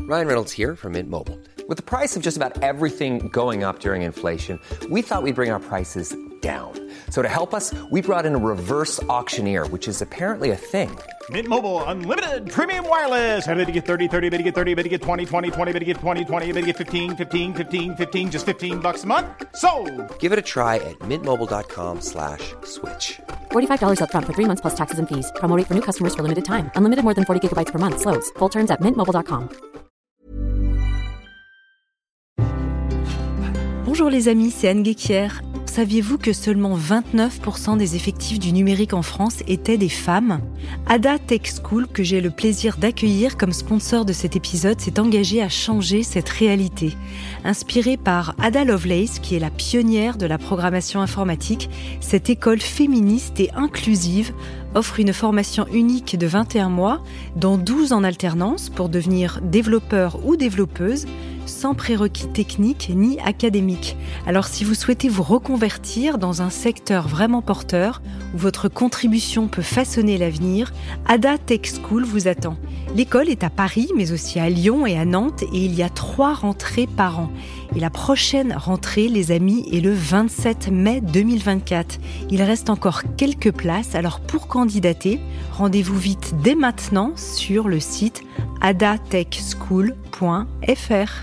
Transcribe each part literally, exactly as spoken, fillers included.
Ryan Reynolds here from Mint Mobile. With the price of just about everything going up during inflation, we thought we'd bring our prices down. So to help us, we brought in a reverse auctioneer, which is apparently a thing. Mint Mobile Unlimited Premium Wireless. How to get thirty, thirty, how to get thirty, how to get twenty, twenty, twenty, how to get twenty, twenty, how to get fifteen, fifteen, fifteen, fifteen, just fifteen bucks a month? Sold! Give it a try at mintmobile.com slash switch. forty-five dollars up front for three months plus taxes and fees. Promo rate for new customers for limited time. Unlimited more than forty gigabytes per month. Slows full terms at mint mobile dot com. Bonjour les amis, c'est Anne Guéquière. Saviez-vous que seulement vingt-neuf pour cent des effectifs du numérique en France étaient des femmes ? Ada Tech School, que j'ai le plaisir d'accueillir comme sponsor de cet épisode, s'est engagée à changer cette réalité. Inspirée par Ada Lovelace, qui est la pionnière de la programmation informatique, cette école féministe et inclusive offre une formation unique de vingt et un mois, dont douze en alternance pour devenir développeur ou développeuse, sans prérequis techniques ni académiques. Alors si vous souhaitez vous reconvertir dans un secteur vraiment porteur, où votre contribution peut façonner l'avenir, Ada Tech School vous attend. L'école est à Paris, mais aussi à Lyon et à Nantes, et il y a trois rentrées par an. Et la prochaine rentrée, les amis, est le vingt-sept mai deux mille vingt-quatre. Il reste encore quelques places, alors pour candidater, rendez-vous vite dès maintenant sur le site ada tech school point f r.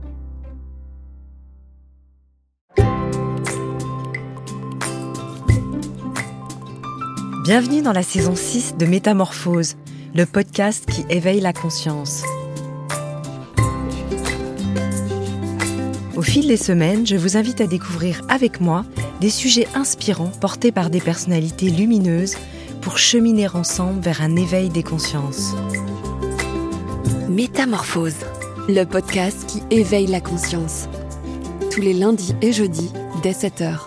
Bienvenue dans la saison six de Métamorphose, le podcast qui éveille la conscience. Au fil des semaines, je vous invite à découvrir avec moi des sujets inspirants portés par des personnalités lumineuses pour cheminer ensemble vers un éveil des consciences. Métamorphose, le podcast qui éveille la conscience. Tous les lundis et jeudis dès sept heures.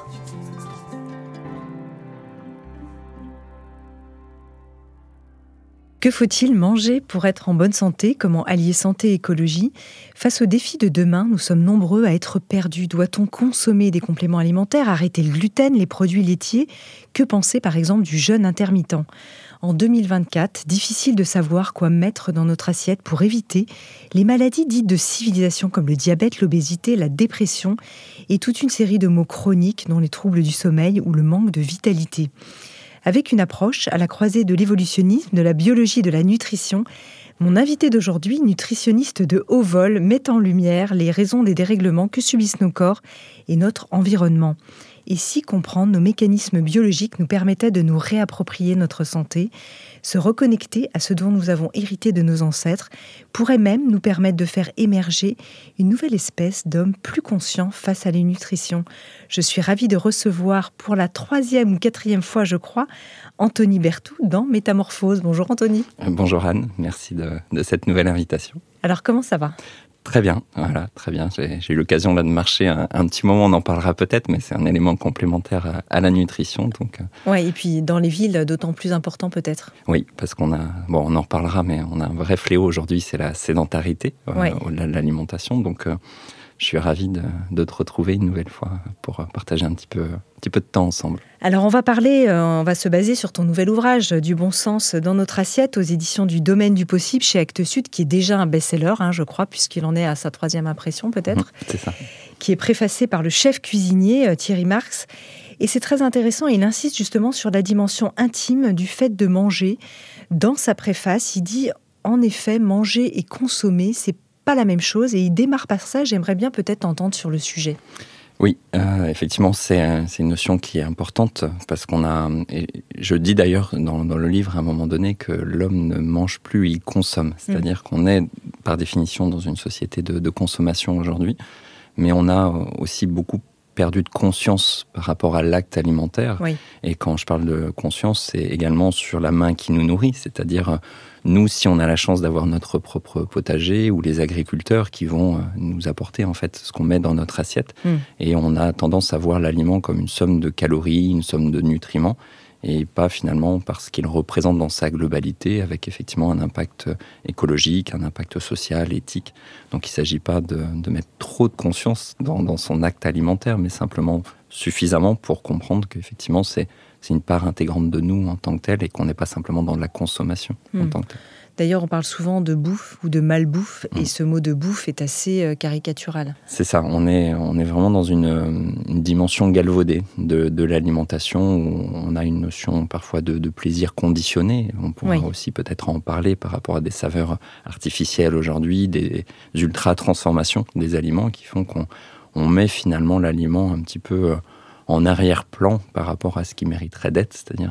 Que faut-il manger pour être en bonne santé ? Comment allier santé et écologie ? Face aux défis de demain, nous sommes nombreux à être perdus. Doit-on consommer des compléments alimentaires, arrêter le gluten, les produits laitiers ? Que penser par exemple du jeûne intermittent ? En deux mille vingt-quatre, difficile de savoir quoi mettre dans notre assiette pour éviter les maladies dites de civilisation comme le diabète, l'obésité, la dépression et toute une série de maux chroniques dont les troubles du sommeil ou le manque de vitalité. Avec une approche à la croisée de l'évolutionnisme, de la biologie et de la nutrition, mon invité d'aujourd'hui, nutritionniste de haut vol, met en lumière les raisons des dérèglements que subissent nos corps et notre environnement. Et si comprendre nos mécanismes biologiques nous permettait de nous réapproprier notre santé, se reconnecter à ce dont nous avons hérité de nos ancêtres, pourrait même nous permettre de faire émerger une nouvelle espèce d'hommes plus conscients face à la nutrition. Je suis ravie de recevoir pour la troisième ou quatrième fois, je crois, Anthony Berthoud dans Métamorphose. Bonjour Anthony. Bonjour Anne, merci de, de cette nouvelle invitation. Alors comment ça va ? Très bien, voilà, très bien. J'ai, j'ai eu l'occasion là de marcher un, un petit moment, on en parlera peut-être, mais c'est un élément complémentaire à, à la nutrition. Donc. Ouais, et puis dans les villes, d'autant plus important peut-être. Oui, parce qu'on a, bon, on en reparlera, mais on a un vrai fléau aujourd'hui, c'est la sédentarité, ouais. euh, au-delà de l'alimentation. Donc, euh, je suis ravi de, de te retrouver une nouvelle fois pour partager un petit peu, un petit peu de temps ensemble. Alors on va parler, euh, on va se baser sur ton nouvel ouvrage, Du bon sens dans notre assiette, aux éditions du Domaine du possible chez Actes Sud, qui est déjà un best-seller, hein, je crois, puisqu'il en est à sa troisième impression peut-être. Mmh, c'est ça. Qui est préfacé par le chef cuisinier euh, Thierry Marx. Et c'est très intéressant, il insiste justement sur la dimension intime du fait de manger. Dans sa préface, il dit en effet, manger et consommer, c'est pas la même chose. Et il démarre par ça, j'aimerais bien peut-être t'entendre sur le sujet. Oui, euh, effectivement, c'est, c'est une notion qui est importante parce qu'on a, et je dis d'ailleurs dans, dans le livre à un moment donné que l'homme ne mange plus, il consomme. C'est-à-dire mmh. qu'on est par définition dans une société de, de consommation aujourd'hui, mais on a aussi beaucoup perdu de conscience par rapport à l'acte alimentaire. Oui. Et quand je parle de conscience, c'est également sur la main qui nous nourrit, c'est-à-dire nous, si on a la chance d'avoir notre propre potager, ou les agriculteurs qui vont nous apporter en fait ce qu'on met dans notre assiette, mmh. et on a tendance à voir l'aliment comme une somme de calories, une somme de nutriments, et pas finalement parce qu'il représente dans sa globalité, avec effectivement un impact écologique, un impact social, éthique. Donc il ne s'agit pas de, de mettre trop de conscience dans, dans son acte alimentaire, mais simplement suffisamment pour comprendre qu'effectivement c'est, c'est une part intégrante de nous en tant que tel, et qu'on n'est pas simplement dans la consommation mmh. en tant que tel. D'ailleurs, on parle souvent de bouffe ou de malbouffe, mmh. et ce mot de bouffe est assez euh, caricatural. C'est ça, on est, on est vraiment dans une, une dimension galvaudée de, de l'alimentation, où on a une notion parfois de, de plaisir conditionné. On pourra oui. aussi peut-être en parler par rapport à des saveurs artificielles aujourd'hui, des ultra-transformations des aliments qui font qu'on on met finalement l'aliment un petit peu en arrière-plan par rapport à ce qui mériterait d'être, c'est-à-dire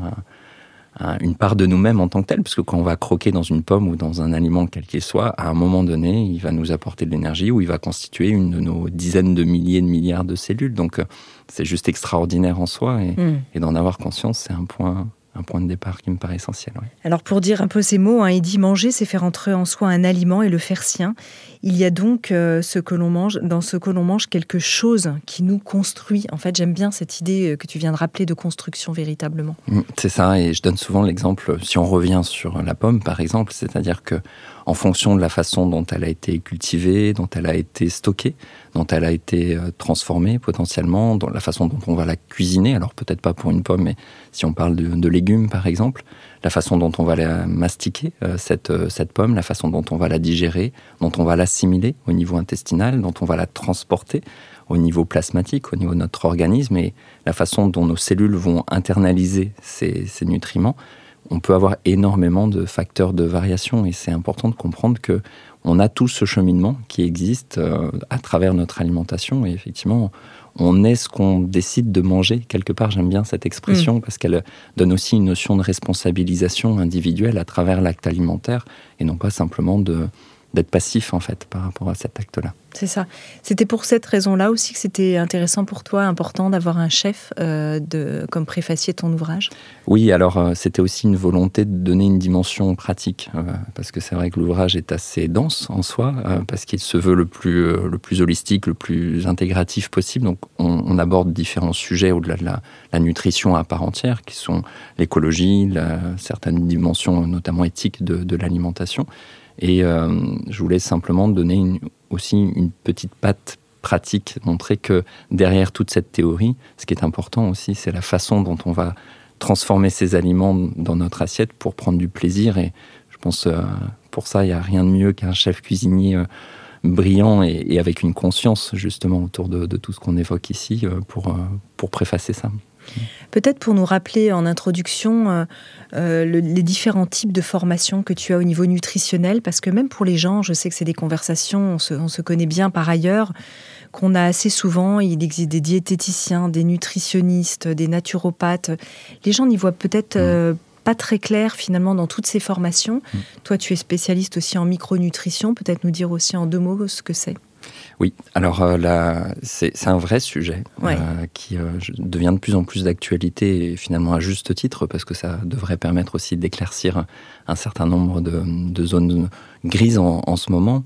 un, un, une part de nous-mêmes en tant que tel, parce que quand on va croquer dans une pomme ou dans un aliment quel qu'il soit, à un moment donné, il va nous apporter de l'énergie ou il va constituer une de nos dizaines de milliers de milliards de cellules. Donc c'est juste extraordinaire en soi et, mmh. et d'en avoir conscience, c'est un point... un point de départ qui me paraît essentiel. Oui. Alors pour dire un peu ces mots, hein, il dit manger, c'est faire entrer en soi un aliment et le faire sien. Il y a donc euh, ce que l'on mange, dans ce que l'on mange quelque chose qui nous construit. En fait, j'aime bien cette idée que tu viens de rappeler de construction véritablement. C'est ça, et je donne souvent l'exemple, si on revient sur la pomme par exemple, c'est-à-dire que en fonction de la façon dont elle a été cultivée, dont elle a été stockée, dont elle a été transformée potentiellement, dans la façon dont on va la cuisiner, alors peut-être pas pour une pomme, mais si on parle de, de légumes par exemple, la façon dont on va la mastiquer, euh, cette, euh, cette pomme, la façon dont on va la digérer, dont on va l'assimiler au niveau intestinal, dont on va la transporter au niveau plasmatique, au niveau de notre organisme, et la façon dont nos cellules vont internaliser ces, ces nutriments, on peut avoir énormément de facteurs de variation, et c'est important de comprendre que on a tout ce cheminement qui existe euh, à travers notre alimentation, et effectivement, on est ce qu'on décide de manger. Quelque part, j'aime bien cette expression, mmh. parce qu'elle donne aussi une notion de responsabilisation individuelle à travers l'acte alimentaire, et non pas simplement de, d'être passif, en fait, par rapport à cet acte-là. C'est ça. C'était pour cette raison-là aussi que c'était intéressant pour toi, important d'avoir un chef euh, de, comme préfacier de ton ouvrage ? Oui, alors euh, c'était aussi une volonté de donner une dimension pratique, euh, parce que c'est vrai que l'ouvrage est assez dense en soi, euh, parce qu'il se veut le plus, euh, le plus holistique, le plus intégratif possible. Donc on, on aborde différents sujets au-delà de la, la nutrition à part entière, qui sont l'écologie, la, certaines dimensions notamment éthiques de, de l'alimentation. Et euh, je voulais simplement donner une, aussi une petite patte pratique, montrer que derrière toute cette théorie, ce qui est important aussi, c'est la façon dont on va transformer ces aliments dans notre assiette pour prendre du plaisir. Et je pense euh, pour ça, il n'y a rien de mieux qu'un chef cuisinier euh, brillant et, et avec une conscience justement autour de, de tout ce qu'on évoque ici euh, pour, euh, pour préfacer ça. Peut-être pour nous rappeler en introduction euh, euh, le, les différents types de formations que tu as au niveau nutritionnel, parce que même pour les gens, je sais que c'est des conversations, on se, on se connaît bien par ailleurs, qu'on a assez souvent. Il existe des diététiciens, des nutritionnistes, des naturopathes. Les gens n'y voient peut-être euh, pas très clair finalement dans toutes ces formations. Mmh. Toi, tu es spécialiste aussi en micronutrition, peut-être nous dire aussi en deux mots ce que c'est. Oui, alors euh, là, c'est, c'est un vrai sujet ouais. euh, qui euh, devient de plus en plus d'actualité et finalement à juste titre parce que ça devrait permettre aussi d'éclaircir un certain nombre de, de zones grises en, en ce moment.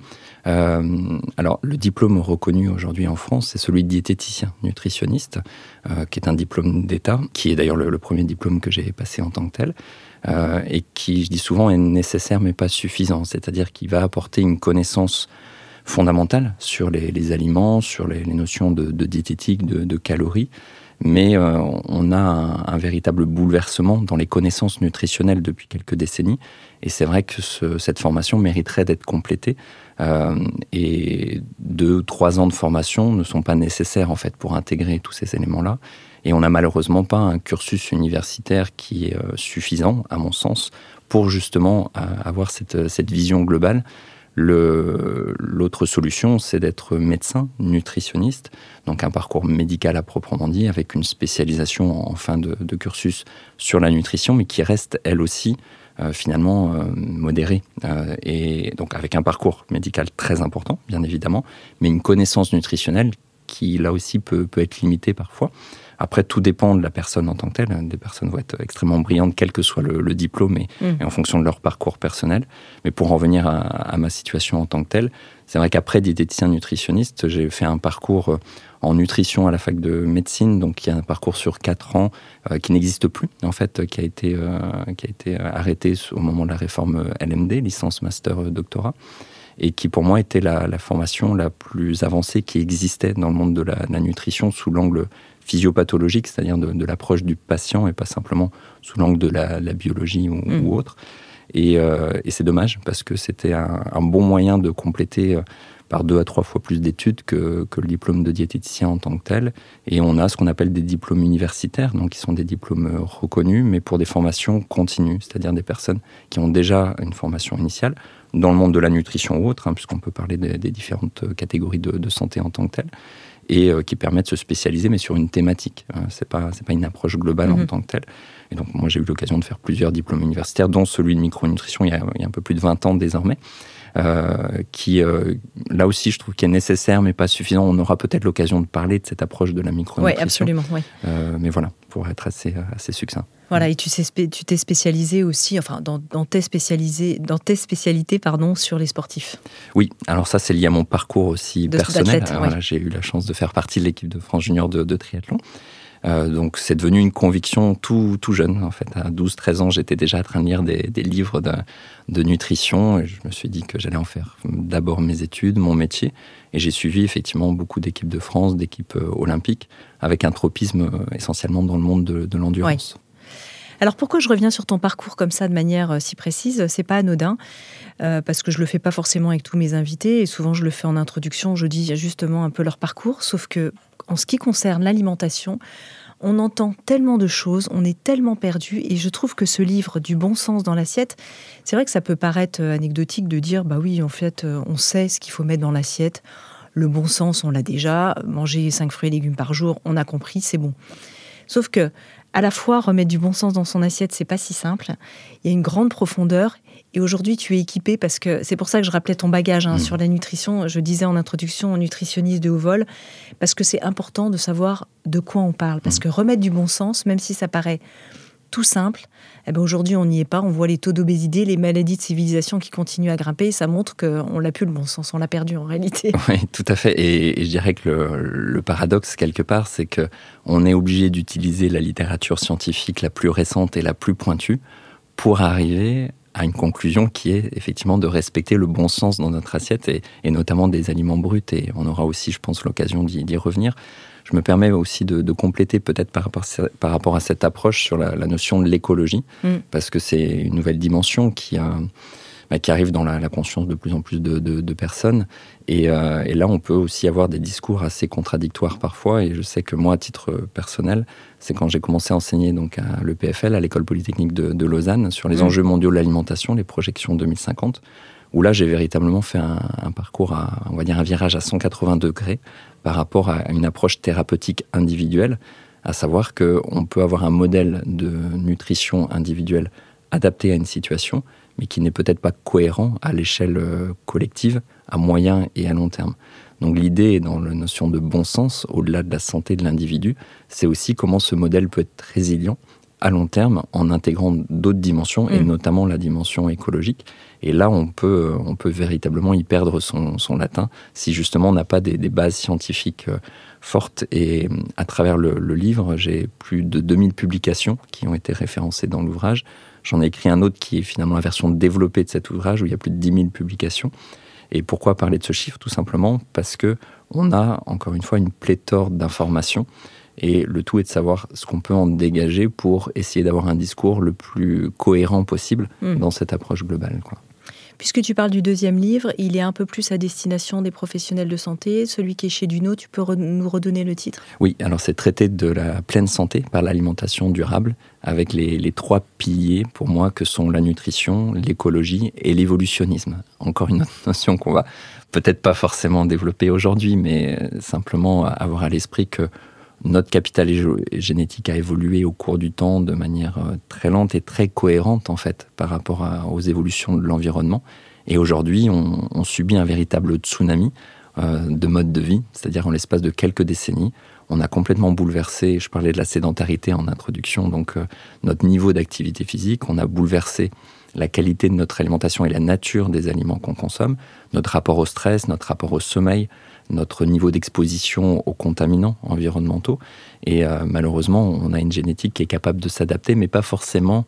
Euh, alors le diplôme reconnu aujourd'hui en France, c'est celui de diététicien nutritionniste, euh, qui est un diplôme d'État, qui est d'ailleurs le, le premier diplôme que j'ai passé en tant que tel. Euh, et qui, je dis souvent, est nécessaire mais pas suffisant, c'est-à-dire qu'il va apporter une connaissance fondamentale sur les, les aliments, sur les, les notions de, de diététique, de, de calories, mais euh, on a un, un véritable bouleversement dans les connaissances nutritionnelles depuis quelques décennies, et c'est vrai que ce, cette formation mériterait d'être complétée, euh, et deux, trois ans de formation ne sont pas nécessaires en fait pour intégrer tous ces éléments-là, et on n'a malheureusement pas un cursus universitaire qui est euh, suffisant, à mon sens, pour justement euh, avoir cette, cette vision globale. Le, l'autre solution, c'est d'être médecin, nutritionniste, donc un parcours médical à proprement dit, avec une spécialisation en fin de, de cursus sur la nutrition, mais qui reste, elle aussi, euh, finalement euh, modérée. Euh, et donc avec un parcours médical très important, bien évidemment, mais une connaissance nutritionnelle qui, là aussi, peut, peut être limitée parfois. Après, tout dépend de la personne en tant que telle. Des personnes vont être extrêmement brillantes, quel que soit le, le diplôme et, mmh. et en fonction de leur parcours personnel. Mais pour en revenir à, à ma situation en tant que telle, c'est vrai qu'après diététicien nutritionniste, j'ai fait un parcours en nutrition à la fac de médecine, donc il y a un parcours sur quatre ans euh, qui n'existe plus, en fait, qui a été, euh, qui a été arrêté au moment de la réforme L M D, licence, master, doctorat, et qui pour moi était la, la formation la plus avancée qui existait dans le monde de la, de la nutrition sous l'angle physiopathologique, c'est-à-dire de, de l'approche du patient et pas simplement sous l'angle de la, la biologie ou, mmh. ou autre. Et, euh, et c'est dommage parce que c'était un, un bon moyen de compléter euh, par deux à trois fois plus d'études que, que le diplôme de diététicien en tant que tel. Et on a ce qu'on appelle des diplômes universitaires, donc qui sont des diplômes reconnus, mais pour des formations continues, c'est-à-dire des personnes qui ont déjà une formation initiale dans le monde de la nutrition ou autre, hein, puisqu'on peut parler des, des différentes catégories de, de santé en tant que telle, et euh, qui permettent de se spécialiser, mais sur une thématique. Euh, c'est pas, c'est pas une approche globale mmh. en tant que telle. Et donc, moi, j'ai eu l'occasion de faire plusieurs diplômes universitaires, dont celui de micronutrition il y a, il y a un peu plus de vingt ans désormais, euh, qui, euh, là aussi, je trouve qu'il est nécessaire, mais pas suffisant. On aura peut-être l'occasion de parler de cette approche de la micronutrition. Oui, absolument. Ouais. Euh, mais voilà, pour être assez, assez succinct. Voilà, et tu, sais, tu t'es spécialisé aussi, enfin, dans, dans, tes, spécialisés, dans tes spécialités, pardon, sur les sportifs. Oui, alors ça, c'est lié à mon parcours aussi de, personnel. Alors, ouais. Voilà, j'ai eu la chance de faire partie de l'équipe de France Junior de, de triathlon. Euh, donc, c'est devenu une conviction tout, tout jeune, en fait. À douze treize ans, j'étais déjà en train de lire des, des livres de, de nutrition. Et je me suis dit que j'allais en faire d'abord mes études, mon métier. Et j'ai suivi effectivement beaucoup d'équipes de France, d'équipes euh, olympiques, avec un tropisme euh, essentiellement dans le monde de, de l'endurance. Ouais. Alors pourquoi je reviens sur ton parcours comme ça de manière si précise ? C'est pas anodin, euh, parce que je le fais pas forcément avec tous mes invités, et souvent je le fais en introduction, je dis justement un peu leur parcours, sauf que en ce qui concerne l'alimentation, on entend tellement de choses, on est tellement perdu, et je trouve que ce livre du bon sens dans l'assiette, c'est vrai que ça peut paraître anecdotique de dire bah oui, en fait, on sait ce qu'il faut mettre dans l'assiette, le bon sens, on l'a déjà, manger cinq fruits et légumes par jour, on a compris, c'est bon. Sauf que à la fois, remettre du bon sens dans son assiette, c'est pas si simple. Il y a une grande profondeur. Et aujourd'hui, tu es équipé parce que c'est pour ça que je rappelais ton bagage hein, mmh. sur la nutrition. Je disais en introduction, nutritionniste de haut vol, parce que c'est important de savoir de quoi on parle. Parce mmh. que remettre du bon sens, même si ça paraît tout simple, eh ben aujourd'hui, on n'y est pas. On voit les taux d'obésité, les maladies de civilisation qui continuent à grimper. Et ça montre qu'on l'a plus le bon sens. On l'a perdu en réalité. Oui, tout à fait. Et, et je dirais que le, le paradoxe, quelque part, c'est qu'on est obligé d'utiliser la littérature scientifique la plus récente et la plus pointue pour arriver à une conclusion qui est effectivement de respecter le bon sens dans notre assiette et, et notamment des aliments bruts. Et on aura aussi, je pense, l'occasion d'y, d'y revenir. Je me permets aussi de, de compléter peut-être par rapport, par rapport à cette approche sur la, la notion de l'écologie, mmh. parce que c'est une nouvelle dimension qui, a, bah, qui arrive dans la, la conscience de plus en plus de, de, de personnes. Et, euh, et là, on peut aussi avoir des discours assez contradictoires parfois. Et je sais que moi, à titre personnel, c'est quand j'ai commencé à enseigner donc, à l'E P F L, à l'École Polytechnique de, de Lausanne, sur les mmh. enjeux mondiaux de l'alimentation, les projections deux mille cinquante, où là, j'ai véritablement fait un, un parcours, à, on va dire un virage à cent quatre-vingts degrés par rapport à une approche thérapeutique individuelle, à savoir qu'on peut avoir un modèle de nutrition individuelle adapté à une situation, mais qui n'est peut-être pas cohérent à l'échelle collective, à moyen et à long terme. Donc l'idée dans la notion de bon sens, au-delà de la santé de l'individu, c'est aussi comment ce modèle peut être résilient à long terme en intégrant d'autres dimensions, mmh. et notamment la dimension écologique. Et là, on peut, on peut véritablement y perdre son, son latin si justement on n'a pas des, des bases scientifiques fortes. Et à travers le, le livre, j'ai plus de deux mille publications qui ont été référencées dans l'ouvrage. J'en ai écrit un autre qui est finalement la version développée de cet ouvrage où il y a plus de dix mille publications. Et pourquoi parler de ce chiffre ? Tout simplement parce qu'on a, encore une fois, une pléthore d'informations. Et le tout est de savoir ce qu'on peut en dégager pour essayer d'avoir un discours le plus cohérent possible mmh. dans cette approche globale, quoi. Puisque tu parles du deuxième livre, il est un peu plus à destination des professionnels de santé. Celui qui est chez Duno, tu peux re- nous redonner le titre ? Oui, alors c'est traiter de la pleine santé par l'alimentation durable, avec les, les trois piliers pour moi que sont la nutrition, l'écologie et l'évolutionnisme. Encore une autre notion qu'on va peut-être pas forcément développer aujourd'hui, mais simplement avoir à l'esprit que notre capital génétique a évolué au cours du temps de manière très lente et très cohérente en fait par rapport à, aux évolutions de l'environnement. Et aujourd'hui, on, on subit un véritable tsunami euh, de mode de vie, c'est-à-dire en l'espace de quelques décennies, on a complètement bouleversé, je parlais de la sédentarité en introduction, donc euh, notre niveau d'activité physique, on a bouleversé la qualité de notre alimentation et la nature des aliments qu'on consomme, notre rapport au stress, notre rapport au sommeil, notre niveau d'exposition aux contaminants environnementaux. Et euh, malheureusement, on a une génétique qui est capable de s'adapter, mais pas forcément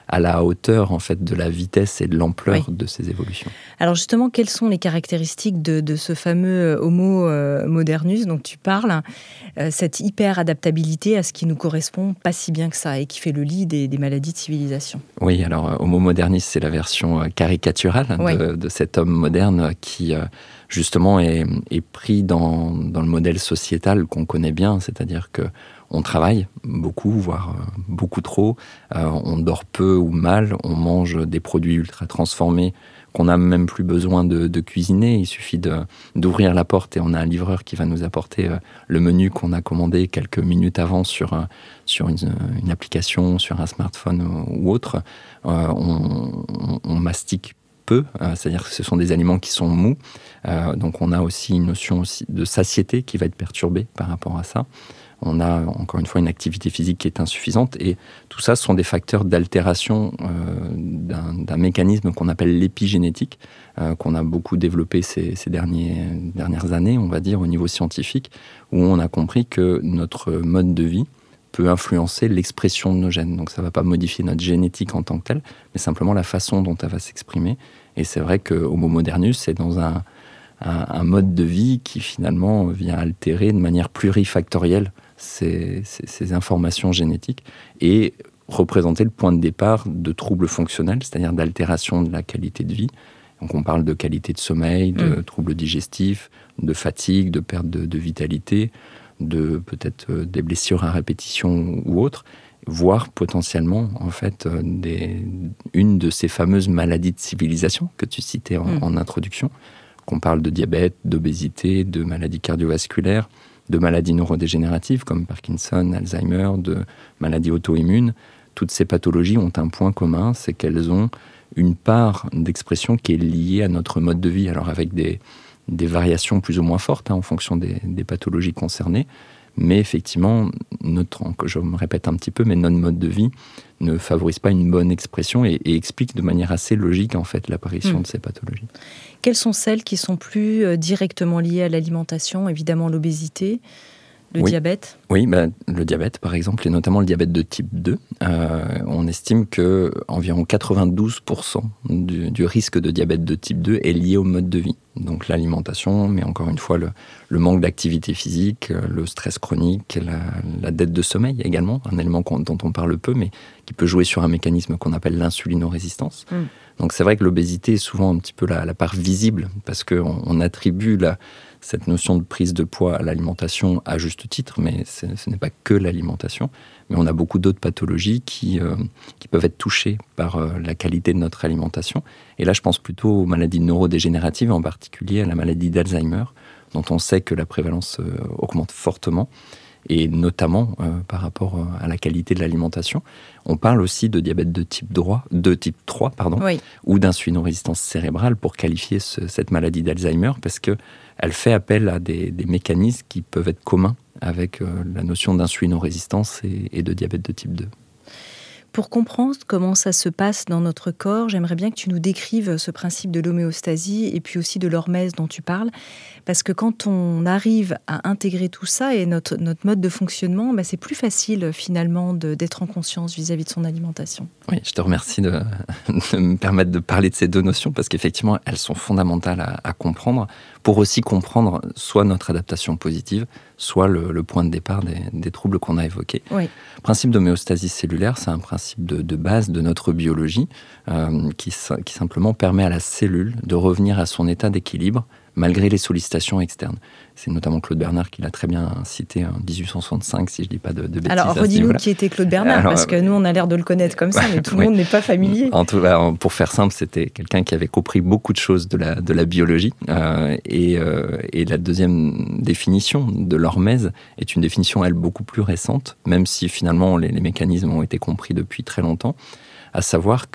à la hauteur en fait de la vitesse et de l'ampleur oui. de ces évolutions. Alors justement, quelles sont les caractéristiques de, de ce fameux Homo modernus dont tu parles, euh, cette hyper-adaptabilité à ce qui nous correspond pas si bien que ça et qui fait le lit des, des maladies de civilisation? Oui, alors Homo modernus, c'est la version caricaturale oui. de, de cet homme moderne qui justement est, est pris dans, dans le modèle sociétal qu'on connaît bien, c'est-à-dire que on travaille beaucoup, voire beaucoup trop, euh, on dort peu ou mal, on mange des produits ultra transformés qu'on n'a même plus besoin de, de cuisiner. Il suffit de, d'ouvrir la porte et on a un livreur qui va nous apporter euh, le menu qu'on a commandé quelques minutes avant sur, euh, sur une, une application, sur un smartphone ou, ou autre. Euh, on, on, on mastique peu, euh, c'est-à-dire que ce sont des aliments qui sont mous. Euh, donc on a aussi une notion aussi de satiété qui va être perturbée par rapport à ça. On a encore une fois une activité physique qui est insuffisante et tout ça sont des facteurs d'altération euh, d'un, d'un mécanisme qu'on appelle l'épigénétique, euh, qu'on a beaucoup développé ces, ces derniers, dernières années, on va dire, au niveau scientifique, où on a compris que notre mode de vie peut influencer l'expression de nos gènes. Donc ça ne va pas modifier notre génétique en tant que telle, mais simplement la façon dont elle va s'exprimer. Et c'est vrai que Homo modernus, c'est dans un, un, un mode de vie qui finalement vient altérer de manière plurifactorielle Ces, ces, ces informations génétiques et représenter le point de départ de troubles fonctionnels, c'est-à-dire d'altération de la qualité de vie. Donc on parle de qualité de sommeil, de mmh. troubles digestifs, de fatigue, de perte de, de vitalité, de peut-être euh, des blessures à répétition ou autres, voire potentiellement en fait euh, des, une de ces fameuses maladies de civilisation que tu citais en, mmh. en introduction, qu'on parle de diabète, d'obésité, de maladies cardiovasculaires, de maladies neurodégénératives comme Parkinson, Alzheimer, de maladies auto-immunes. Toutes ces pathologies ont un point commun, c'est qu'elles ont une part d'expression qui est liée à notre mode de vie, alors avec des, des variations plus ou moins fortes hein, en fonction des, des pathologies concernées. Mais effectivement, notre, je me répète un petit peu, mais notre mode de vie ne favorise pas une bonne expression et, et explique de manière assez logique en fait l'apparition mmh. de ces pathologies. Quelles sont celles qui sont plus directement liées à l'alimentation? Évidemment l'obésité, le oui. diabète. Oui, bah, le diabète par exemple, et notamment le diabète de type deux. Euh, on estime que environ quatre-vingt-douze pour cent du, du risque de diabète de type deux est lié au mode de vie. Donc l'alimentation, mais encore une fois le, le manque d'activité physique, le stress chronique, la, la dette de sommeil également, un élément dont on parle peu, mais qui peut jouer sur un mécanisme qu'on appelle l'insulinorésistance. Mmh. Donc c'est vrai que l'obésité est souvent un petit peu la, la part visible, parce qu'on on attribue la, cette notion de prise de poids à l'alimentation à juste titre, mais ce n'est pas que l'alimentation. Mais on a beaucoup d'autres pathologies qui, euh, qui peuvent être touchées par euh, la qualité de notre alimentation. Et là, je pense plutôt aux maladies neurodégénératives, en particulier à la maladie d'Alzheimer, dont on sait que la prévalence euh, augmente fortement, et notamment euh, par rapport à la qualité de l'alimentation. On parle aussi de diabète de type, droit, de type trois, pardon, oui. ou d'insulinorésistance cérébrale pour qualifier ce, cette maladie d'Alzheimer, parce qu'elle fait appel à des, des mécanismes qui peuvent être communs avec euh, la notion d'insulinorésistance et, et de diabète de type deux. Pour comprendre comment ça se passe dans notre corps, j'aimerais bien que tu nous décrives ce principe de l'homéostasie et puis aussi de l'hormèse dont tu parles. Parce que quand on arrive à intégrer tout ça et notre, notre mode de fonctionnement, bah c'est plus facile finalement de, d'être en conscience vis-à-vis de son alimentation. Oui, je te remercie de, de me permettre de parler de ces deux notions parce qu'effectivement, elles sont fondamentales à, à comprendre pour aussi comprendre soit notre adaptation positive, soit le, le point de départ des, des troubles qu'on a évoqués. Oui. Le principe d'homéostasie cellulaire, c'est un principe de, de base de notre biologie euh, qui, qui simplement permet à la cellule de revenir à son état d'équilibre malgré les sollicitations externes. C'est notamment Claude Bernard qui l'a très bien cité en dix-huit cent soixante-cinq, si je ne dis pas de, de bêtises. Alors, redis-nous qui était Claude Bernard, Alors, parce que nous, on a l'air de le connaître comme ça, mais tout le oui. monde n'est pas familier. En tout cas, pour faire simple, c'était quelqu'un qui avait compris beaucoup de choses de la, de la biologie. Euh, et, euh, et la deuxième définition de l'hormèse est une définition, elle, beaucoup plus récente, même si finalement les, les mécanismes ont été compris depuis très longtemps, à savoir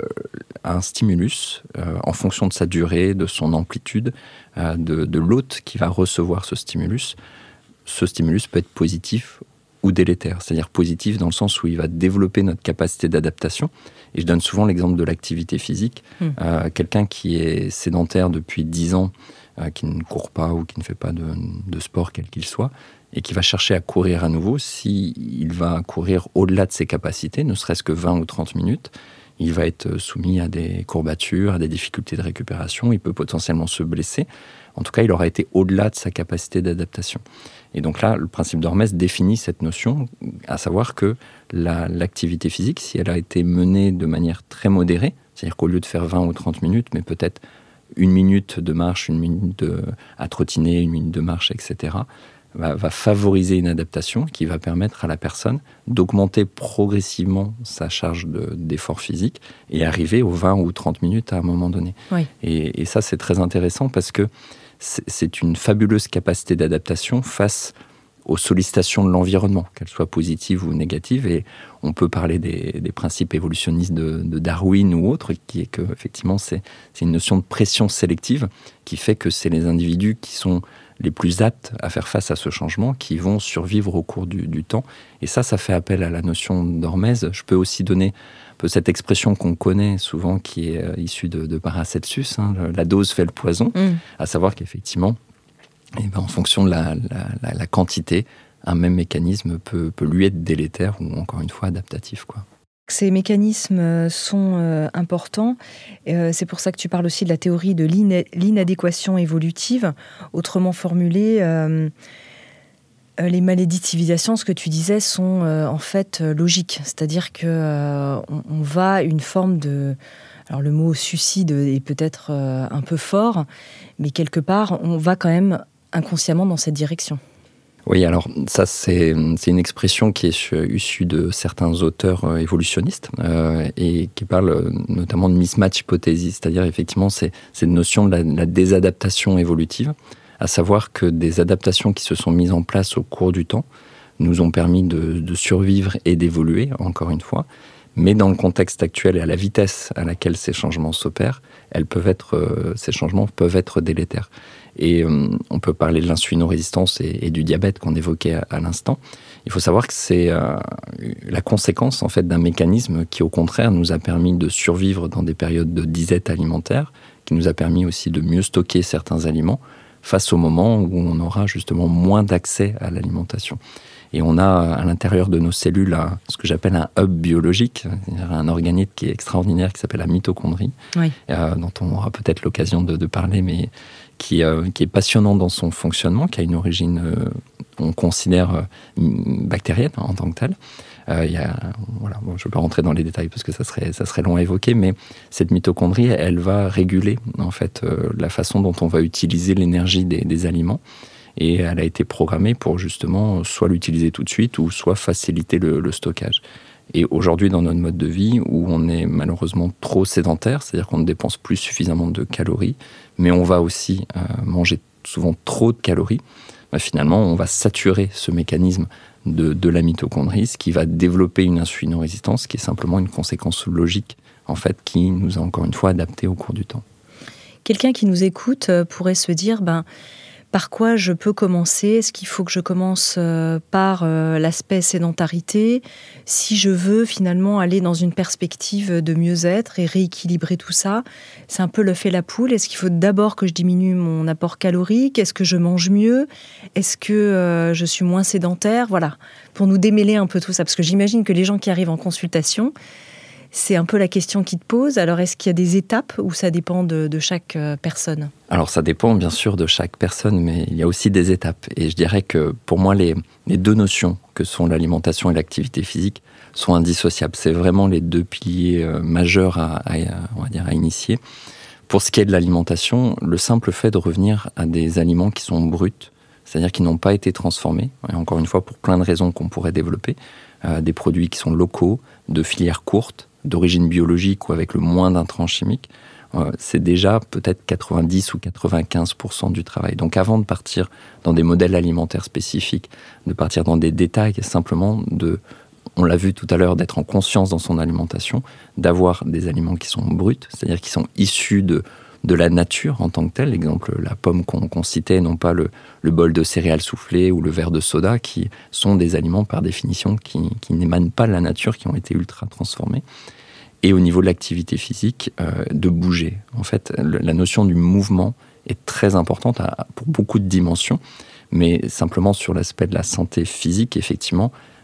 qu'un stimulus, euh, en fonction de sa durée, de son amplitude, euh, de, de l'hôte qui va recevoir ce stimulus, ce stimulus peut être positif ou délétère. C'est-à-dire positif dans le sens où il va développer notre capacité d'adaptation. Et je donne souvent l'exemple de l'activité physique. Mmh. Euh, quelqu'un qui est sédentaire depuis dix ans, euh, qui ne court pas ou qui ne fait pas de, de sport quel qu'il soit, et qui va chercher à courir à nouveau, s'il va courir au-delà de ses capacités, ne serait-ce que vingt ou trente minutes, il va être soumis à des courbatures, à des difficultés de récupération, il peut potentiellement se blesser. En tout cas, il aura été au-delà de sa capacité d'adaptation. Et donc là, le principe d'Hormèse définit cette notion, à savoir que la, l'activité physique, si elle a été menée de manière très modérée, c'est-à-dire qu'au lieu de faire vingt ou trente minutes, mais peut-être une minute de marche, une minute de, à trottiner, une minute de marche, et cetera, va, va favoriser une adaptation qui va permettre à la personne d'augmenter progressivement sa charge de, d'effort physique et arriver aux vingt ou trente minutes à un moment donné. Oui. Et, et ça, c'est très intéressant parce que c'est, c'est une fabuleuse capacité d'adaptation face aux sollicitations de l'environnement, qu'elles soient positives ou négatives. Et on peut parler des, des principes évolutionnistes de, de Darwin ou autres, qui est que, effectivement, c'est, c'est une notion de pression sélective qui fait que c'est les individus qui sont les plus aptes à faire face à ce changement qui vont survivre au cours du, du temps. Et ça, ça fait appel à la notion d'Hormèse. Je peux aussi donner un peu cette expression qu'on connaît souvent, qui est euh, issue de, de Paracelsus, hein, le, la dose fait le poison, mmh. à savoir qu'effectivement, et ben, en fonction de la, la, la, la quantité, un même mécanisme peut, peut lui être délétère ou encore une fois adaptatif, quoi. Ces mécanismes sont euh, importants. Euh, c'est pour ça que tu parles aussi de la théorie de l'ina- l'inadéquation évolutive. Autrement formulé, euh, euh, les malédictivisations, ce que tu disais, sont euh, en fait euh, logiques. C'est-à-dire qu'on euh, on va une forme de... Alors le mot suicide est peut-être euh, un peu fort, mais quelque part, on va quand même inconsciemment dans cette direction. Oui, alors ça, c'est, c'est une expression qui est issue de certains auteurs évolutionnistes euh, et qui parle notamment de mismatch hypothésis, c'est-à-dire effectivement c'est cette notion de la, de la désadaptation évolutive, à savoir que des adaptations qui se sont mises en place au cours du temps nous ont permis de, de survivre et d'évoluer, encore une fois, mais dans le contexte actuel et à la vitesse à laquelle ces changements s'opèrent, elles peuvent être, euh, ces changements peuvent être délétères. Et euh, on peut parler de l'insulinorésistance et, et du diabète qu'on évoquait à, à l'instant. Il faut savoir que c'est euh, la conséquence en fait d'un mécanisme qui, au contraire, nous a permis de survivre dans des périodes de disette alimentaire, qui nous a permis aussi de mieux stocker certains aliments face au moment où on aura justement moins d'accès à l'alimentation. Et on a à l'intérieur de nos cellules un, ce que j'appelle un hub biologique, un organite qui est extraordinaire, qui s'appelle la mitochondrie, oui. euh, dont on aura peut-être l'occasion de, de parler, mais qui, euh, qui est passionnant dans son fonctionnement, qui a une origine, euh, on considère, euh, bactérienne en tant que telle. Euh, y a, voilà, bon, je ne vais pas rentrer dans les détails parce que ça serait, ça serait long à évoquer, mais cette mitochondrie, elle va réguler en fait, euh, la façon dont on va utiliser l'énergie des, des aliments. Et elle a été programmée pour justement soit l'utiliser tout de suite ou soit faciliter le, le stockage. Et aujourd'hui, dans notre mode de vie, où on est malheureusement trop sédentaire, c'est-à-dire qu'on ne dépense plus suffisamment de calories, mais on va aussi euh, manger souvent trop de calories, bah finalement, on va saturer ce mécanisme de, de la mitochondrie, ce qui va développer une insulinorésistance, qui est simplement une conséquence logique, en fait, qui nous a encore une fois adaptés au cours du temps. Quelqu'un qui nous écoute pourrait se dire... ben, par quoi je peux commencer ? Est-ce qu'il faut que je commence euh, par euh, l'aspect sédentarité ? Si je veux finalement aller dans une perspective de mieux-être et rééquilibrer tout ça, c'est un peu le fait la poule. Est-ce qu'il faut d'abord que je diminue mon apport calorique ? Est-ce que je mange mieux ? Est-ce que euh, je suis moins sédentaire ? Voilà, pour nous démêler un peu tout ça. Parce que j'imagine que les gens qui arrivent en consultation, c'est un peu la question qu'ils te posent. Alors, est-ce qu'il y a des étapes ou ça dépend de, de chaque personne ? Alors, ça dépend bien sûr de chaque personne, mais il y a aussi des étapes. Et je dirais que pour moi, les, les deux notions que sont l'alimentation et l'activité physique sont indissociables. C'est vraiment les deux piliers euh, majeurs à, à, on va dire, à initier. Pour ce qui est de l'alimentation, le simple fait de revenir à des aliments qui sont bruts, c'est-à-dire qui n'ont pas été transformés, et encore une fois pour plein de raisons qu'on pourrait développer, euh, des produits qui sont locaux, de filières courtes, d'origine biologique ou avec le moins d'intrants chimiques, euh, c'est déjà peut-être quatre-vingt-dix ou quatre-vingt-quinze pour cent du travail. Donc avant de partir dans des modèles alimentaires spécifiques, de partir dans des détails, simplement de, on l'a vu tout à l'heure, d'être en conscience dans son alimentation, d'avoir des aliments qui sont bruts, c'est-à-dire qui sont issus de, de la nature en tant que telle. Exemple, la pomme qu'on, qu'on citait, non pas le, le bol de céréales soufflées ou le verre de soda, qui sont des aliments par définition qui, qui n'émanent pas de la nature, qui ont été ultra transformés. Et au niveau de l'activité physique, euh, de bouger. En fait, le, la notion du mouvement est très importante à, pour beaucoup de dimensions, mais simplement sur l'aspect de la santé physique, effectivement,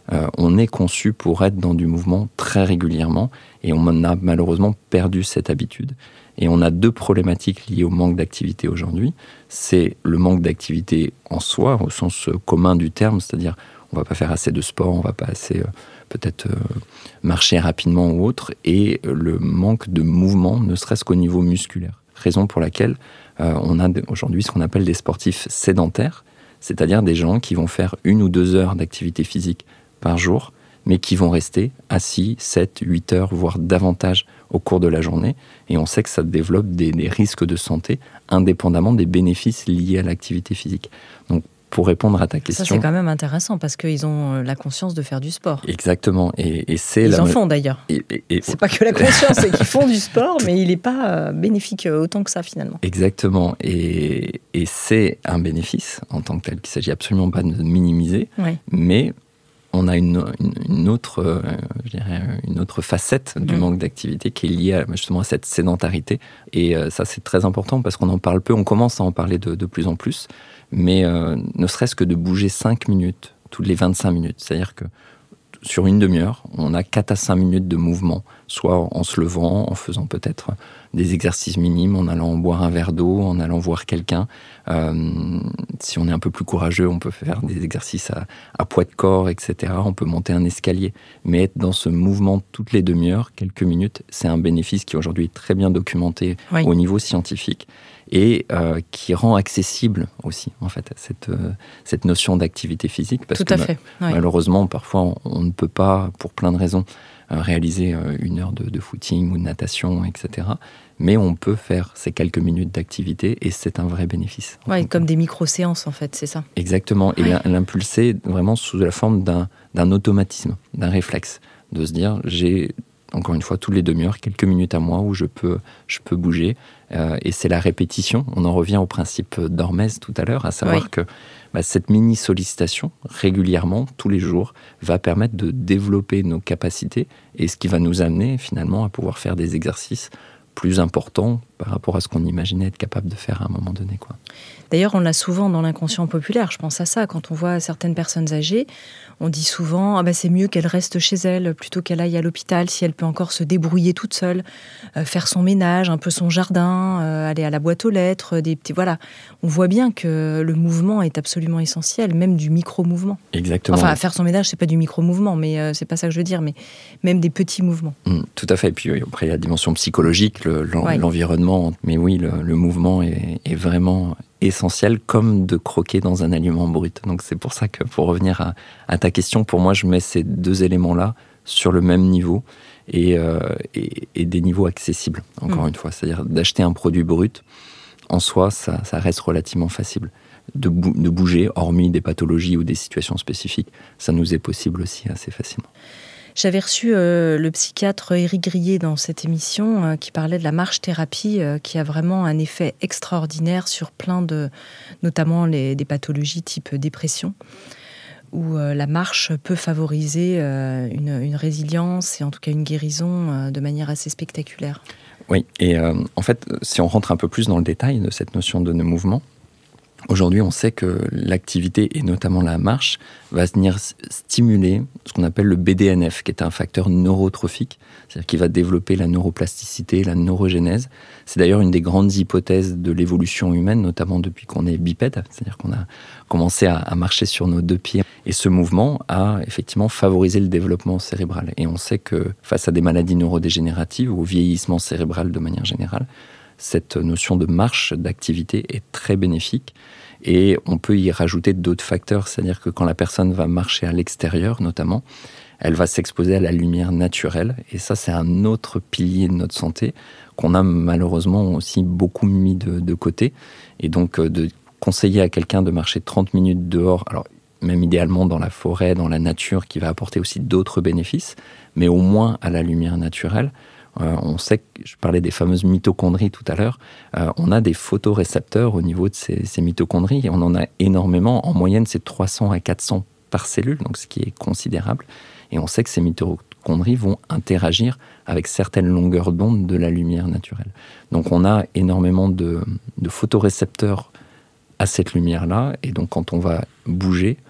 Euh, on est conçu pour être dans du mouvement très régulièrement et on a malheureusement perdu cette habitude. Et on a deux problématiques liées au manque d'activité aujourd'hui. C'est le manque d'activité en soi, au sens commun du terme, c'est-à-dire on ne va pas faire assez de sport, on ne va pas assez euh, peut-être euh, marcher rapidement ou autre, et le manque de mouvement, ne serait-ce qu'au niveau musculaire. Raison pour laquelle euh, on a aujourd'hui ce qu'on appelle des sportifs sédentaires, c'est-à-dire des gens qui vont faire une ou deux heures d'activité physique par jour, mais qui vont rester assis sept, huit heures, voire davantage au cours de la journée. Et on sait que ça développe des, des risques de santé indépendamment des bénéfices liés à l'activité physique. Donc, pour répondre à ta question... Ça, c'est quand même intéressant parce qu'ils ont la conscience de faire du sport. Exactement. Et, et c'est ils la... en font d'ailleurs. Et, et, et... C'est pas que la conscience, c'est qu'ils font du sport, mais il n'est pas bénéfique autant que ça finalement. Exactement. Et, et c'est un bénéfice en tant que tel, qu'il ne s'agit absolument pas de minimiser, oui. Mais on a une, une, une, autre, euh, je dirais, une autre facette du mmh. manque d'activité qui est liée à, justement à cette sédentarité. Et euh, ça, c'est très important parce qu'on en parle peu, on commence à en parler de, de plus en plus. Mais euh, ne serait-ce que de bouger cinq minutes, toutes les vingt-cinq minutes. C'est-à-dire que sur une demi-heure, on a quatre à cinq minutes de mouvement, soit en se levant, en faisant peut-être des exercices minimes, en allant boire un verre d'eau, en allant voir quelqu'un. Euh, si on est un peu plus courageux, on peut faire des exercices à, à poids de corps, et cetera. On peut monter un escalier. Mais être dans ce mouvement toutes les demi-heures, quelques minutes, c'est un bénéfice qui aujourd'hui est très bien documenté oui. au niveau scientifique. Et euh, qui rend accessible aussi, en fait, cette, euh, cette notion d'activité physique. Parce Tout à que fait. Ma- oui. Malheureusement, parfois, on, on ne peut pas, pour plein de raisons, euh, réaliser euh, une heure de, de footing ou de natation, et cetera. Mais on peut faire ces quelques minutes d'activité et c'est un vrai bénéfice. Oui, comme des micro-séances, en fait, c'est ça. Exactement. Et oui. l'impulser vraiment sous la forme d'un, d'un automatisme, d'un réflexe. De se dire, j'ai... encore une fois, tous les demi-heures, quelques minutes à moi où je peux, je peux bouger. Euh, et c'est la répétition. On en revient au principe d'Hormèse tout à l'heure, à savoir oui. que bah, cette mini-sollicitation, régulièrement, tous les jours, va permettre de développer nos capacités et ce qui va nous amener finalement à pouvoir faire des exercices plus importants par rapport à ce qu'on imaginait être capable de faire à un moment donné, quoi. D'ailleurs, on l'a souvent dans l'inconscient populaire, je pense à ça. Quand on voit certaines personnes âgées, on dit souvent ah ben c'est mieux qu'elle reste chez elle plutôt qu'elle aille à l'hôpital si elle peut encore se débrouiller toute seule, euh, faire son ménage, un peu son jardin, euh, aller à la boîte aux lettres, des petits voilà. On voit bien que le mouvement est absolument essentiel, même du micro-mouvement. Exactement. Enfin, faire son ménage, c'est pas du micro-mouvement, mais euh, c'est pas ça que je veux dire, mais même des petits mouvements. Mmh, tout à fait. Et puis après, il y a la dimension psychologique, le, l'en, ouais. l'environnement. Mais oui, le, le mouvement est, est vraiment essentiel, comme de croquer dans un aliment brut. Donc c'est pour ça que, pour revenir à, à ta question, pour moi, je mets ces deux éléments-là sur le même niveau et, euh, et, et des niveaux accessibles, encore mmh. une fois. C'est-à-dire d'acheter un produit brut, en soi, ça, ça reste relativement facile. De, bou- de bouger, hormis des pathologies ou des situations spécifiques, ça nous est possible aussi assez facilement. J'avais reçu euh, le psychiatre Éric Grillet dans cette émission euh, qui parlait de la marche-thérapie euh, qui a vraiment un effet extraordinaire sur plein de, notamment les, des pathologies type dépression, où euh, la marche peut favoriser euh, une, une résilience et en tout cas une guérison euh, de manière assez spectaculaire. Oui, et euh, en fait, si on rentre un peu plus dans le détail de cette notion de mouvement, aujourd'hui, on sait que l'activité, et notamment la marche, va venir stimuler ce qu'on appelle le B D N F, qui est un facteur neurotrophique, c'est-à-dire qui va développer la neuroplasticité, la neurogénèse. C'est d'ailleurs une des grandes hypothèses de l'évolution humaine, notamment depuis qu'on est bipède, c'est-à-dire qu'on a commencé à, à marcher sur nos deux pieds. Et ce mouvement a effectivement favorisé le développement cérébral. Et on sait que face à des maladies neurodégénératives ou au vieillissement cérébral de manière générale, cette notion de marche, d'activité est très bénéfique et on peut y rajouter d'autres facteurs, c'est-à-dire que quand la personne va marcher à l'extérieur notamment, elle va s'exposer à la lumière naturelle et ça c'est un autre pilier de notre santé qu'on a malheureusement aussi beaucoup mis de, de côté et donc de conseiller à quelqu'un de marcher trente minutes dehors, alors même idéalement dans la forêt, dans la nature qui va apporter aussi d'autres bénéfices, mais au moins à la lumière naturelle. Euh, on sait que, je parlais des fameuses mitochondries tout à l'heure, euh, on a des photorécepteurs au niveau de ces, ces mitochondries et on en a énormément. En moyenne, c'est trois cents à quatre cents par cellule, donc ce qui est considérable. Et on sait que ces mitochondries vont interagir avec certaines longueurs d'onde de la lumière naturelle. Donc on a énormément de, de photorécepteurs à cette lumière-là. Et donc quand on va bouger,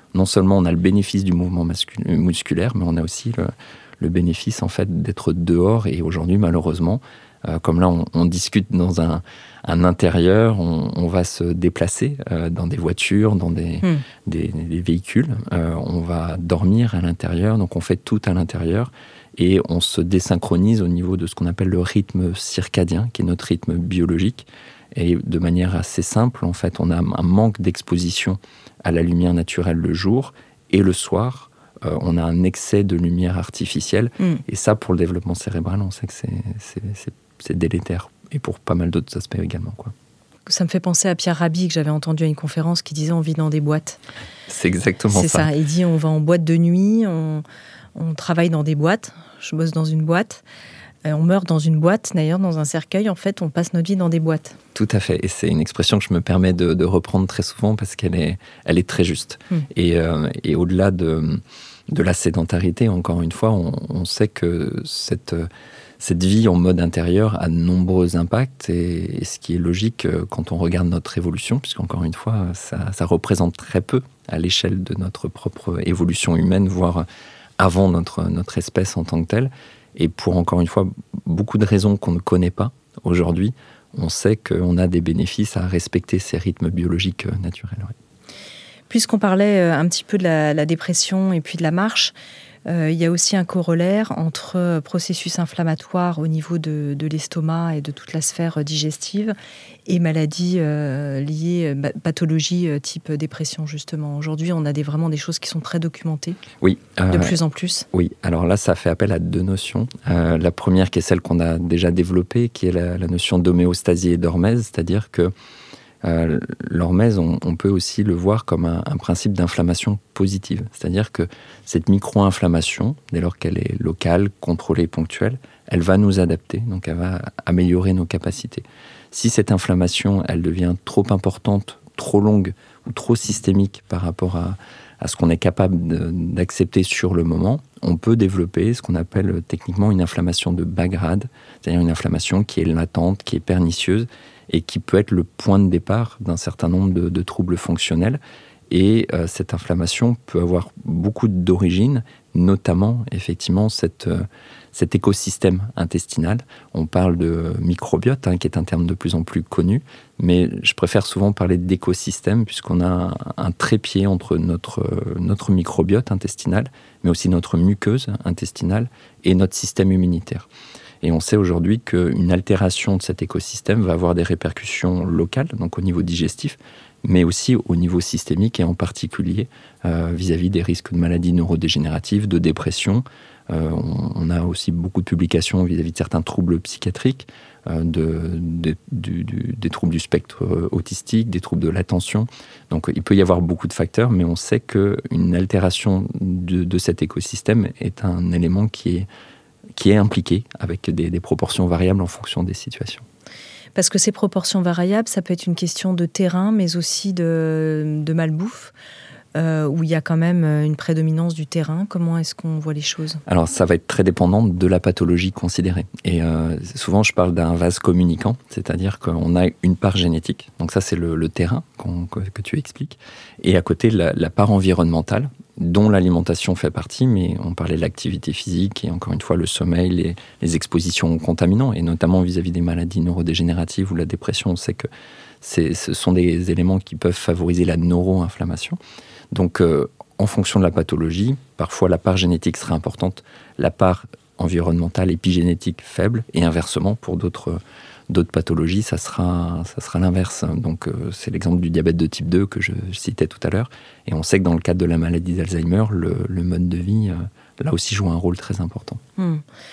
non seulement on a le bénéfice du mouvement mascul- musculaire, mais on a aussi le, le bénéfice en fait d'être dehors. Et aujourd'hui, malheureusement, euh, comme là on, on discute dans un, un intérieur, on, on va se déplacer euh, dans des voitures, dans des, mmh. des, des véhicules, euh, on va dormir à l'intérieur, donc on fait tout à l'intérieur. Et on se désynchronise au niveau de ce qu'on appelle le rythme circadien, qui est notre rythme biologique. Et de manière assez simple, en fait, on a un manque d'exposition à la lumière naturelle le jour. Et le soir, euh, on a un excès de lumière artificielle. Mm. Et ça, pour le développement cérébral, on sait que c'est, c'est, c'est, c'est délétère. Et pour pas mal d'autres aspects également, quoi. Ça me fait penser à Pierre Rabhi, que j'avais entendu à une conférence, qui disait « on vit dans des boîtes ». C'est exactement c'est ça. ça. Il dit « on va en boîte de nuit, on, on travaille dans des boîtes ». Je bosse dans une boîte, euh, on meurt dans une boîte, d'ailleurs, dans un cercueil. En fait, on passe notre vie dans des boîtes. Tout à fait. Et c'est une expression que je me permets de, de reprendre très souvent parce qu'elle est, elle est très juste. Mmh. Et, euh, et au-delà de, de la sédentarité, encore une fois, on, on sait que cette, cette vie en mode intérieur a de nombreux impacts. Et, et ce qui est logique quand on regarde notre évolution, puisqu'encore une fois, ça, ça représente très peu à l'échelle de notre propre évolution humaine, voire avant notre, notre espèce en tant que telle. Et pour, encore une fois, beaucoup de raisons qu'on ne connaît pas aujourd'hui, on sait qu'on a des bénéfices à respecter ces rythmes biologiques naturels. Oui. Puisqu'on parlait un petit peu de la, la dépression et puis de la marche, euh, il y a aussi un corollaire entre processus inflammatoire au niveau de, de l'estomac et de toute la sphère digestive et maladies euh, liées, bah, pathologies euh, type dépression, justement. Aujourd'hui, on a des, vraiment des choses qui sont très documentées, oui, euh, de plus en plus. Oui, alors là, ça fait appel à deux notions. Euh, la première, qui est celle qu'on a déjà développée, qui est la, la notion d'homéostasie et d'hormèse, c'est-à-dire que Euh, l'hormèse, on, on peut aussi le voir comme un, un principe d'inflammation positive. C'est-à-dire que cette micro-inflammation, dès lors qu'elle est locale, contrôlée, ponctuelle, elle va nous adapter, donc elle va améliorer nos capacités. Si cette inflammation, elle devient trop importante, trop longue ou trop systémique par rapport à, à ce qu'on est capable de, d'accepter sur le moment, on peut développer ce qu'on appelle techniquement une inflammation de bas grade, c'est-à-dire une inflammation qui est latente, qui est pernicieuse, et qui peut être le point de départ d'un certain nombre de, de troubles fonctionnels. Et euh, cette inflammation peut avoir beaucoup d'origines, notamment, effectivement, cette, euh, cet écosystème intestinal. On parle de microbiote, hein, qui est un terme de plus en plus connu, mais je préfère souvent parler d'écosystème, puisqu'on a un, un trépied entre notre, euh, notre microbiote intestinal, mais aussi notre muqueuse intestinale et notre système immunitaire. Et on sait aujourd'hui qu'une altération de cet écosystème va avoir des répercussions locales, donc au niveau digestif, mais aussi au niveau systémique et en particulier euh, vis-à-vis des risques de maladies neurodégénératives, de dépression. Euh, on, on a aussi beaucoup de publications vis-à-vis de certains troubles psychiatriques, euh, de, de, du, du, des troubles du spectre autistique, des troubles de l'attention. Donc il peut y avoir beaucoup de facteurs, mais on sait qu'une altération de, de cet écosystème est un élément qui est qui est impliqué avec des, des proportions variables en fonction des situations. Parce que ces proportions variables, ça peut être une question de terrain, mais aussi de, de malbouffe, euh, où il y a quand même une prédominance du terrain. Comment est-ce qu'on voit les choses ? Alors, ça va être très dépendant de la pathologie considérée. Et euh, souvent, je parle d'un vase communicant, c'est-à-dire qu'on a une part génétique. Donc ça, c'est le, le terrain qu'on, que, que tu expliques. Et à côté, la, la part environnementale, dont l'alimentation fait partie, mais on parlait de l'activité physique et encore une fois le sommeil, les, les expositions aux contaminants, et notamment vis-à-vis des maladies neurodégénératives ou la dépression, on sait que c'est, ce sont des éléments qui peuvent favoriser la neuroinflammation. Donc euh, en fonction de la pathologie, parfois la part génétique sera importante, la part environnementale, épigénétique faible, et inversement pour d'autres D'autres pathologies, ça sera, ça sera l'inverse. Donc, euh, c'est l'exemple du diabète de type deux que je, je citais tout à l'heure. Et on sait que dans le cadre de la maladie d'Alzheimer, le, le mode de vie, euh, là aussi, joue un rôle très important. Hmm.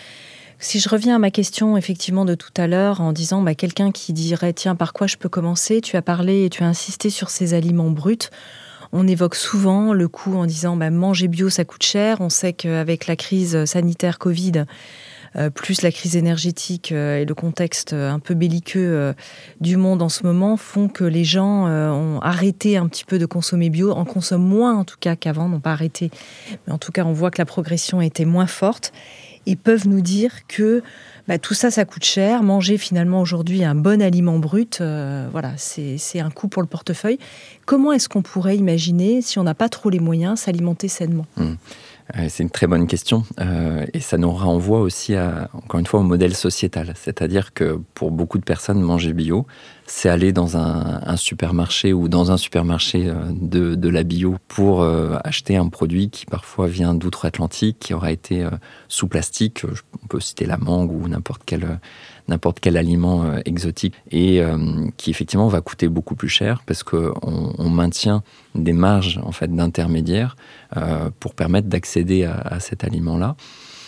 Si je reviens à ma question, effectivement, de tout à l'heure, en disant bah, quelqu'un qui dirait « Tiens, par quoi je peux commencer ?» Tu as parlé et tu as insisté sur ces aliments bruts. On évoque souvent le coût en disant bah, « Manger bio, ça coûte cher ». On sait qu'avec la crise sanitaire Covid, Euh, plus la crise énergétique euh, et le contexte euh, un peu belliqueux euh, du monde en ce moment font que les gens euh, ont arrêté un petit peu de consommer bio, en consomment moins en tout cas qu'avant, n'ont pas arrêté, mais en tout cas on voit que la progression était moins forte, et peuvent nous dire que bah, tout ça, ça coûte cher. Manger finalement aujourd'hui un bon aliment brut, euh, voilà, c'est, c'est un coût pour le portefeuille. Comment est-ce qu'on pourrait imaginer, si on n'a pas trop les moyens, s'alimenter sainement ? mmh. C'est une très bonne question euh, et ça nous renvoie aussi, à, encore une fois, au modèle sociétal. C'est-à-dire que pour beaucoup de personnes, manger bio, c'est aller dans un, un supermarché ou dans un supermarché de, de la bio pour euh, acheter un produit qui parfois vient d'outre-Atlantique, qui aura été euh, sous plastique. On peut citer la mangue ou n'importe quel, n'importe quel aliment euh, exotique et euh, qui effectivement va coûter beaucoup plus cher parce qu'on on maintient des marges en fait, d'intermédiaires euh, pour permettre d'accéder à, à cet aliment-là.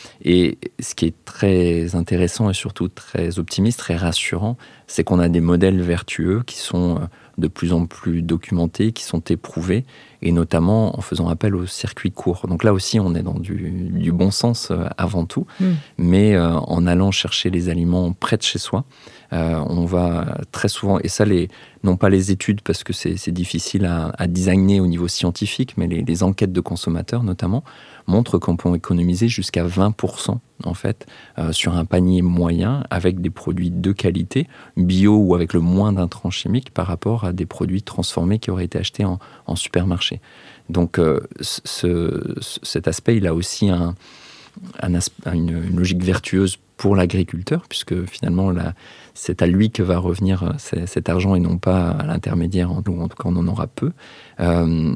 Et ce qui est très intéressant et surtout très optimiste, très rassurant, c'est qu'on a des modèles vertueux qui sont de plus en plus documentés, qui sont éprouvés, et notamment en faisant appel aux circuits courts. Donc là aussi, on est dans du, du bon sens avant tout, mmh. mais euh, en allant chercher les aliments près de chez soi, euh, on va très souvent, et ça, les, non pas les études, parce que c'est, c'est difficile à, à designer au niveau scientifique, mais les, les enquêtes de consommateurs notamment, montrent qu'on peut économiser jusqu'à vingt pour cent en fait, euh, sur un panier moyen avec des produits de qualité, bio ou avec le moins d'intrants chimiques par rapport à des produits transformés qui auraient été achetés en, en supermarché. Donc euh, ce, cet aspect, il a aussi un, un aspe- une, une logique vertueuse pour l'agriculteur, puisque finalement, là, c'est à lui que va revenir cet argent et non pas à l'intermédiaire, ou en tout cas on en aura peu. Euh,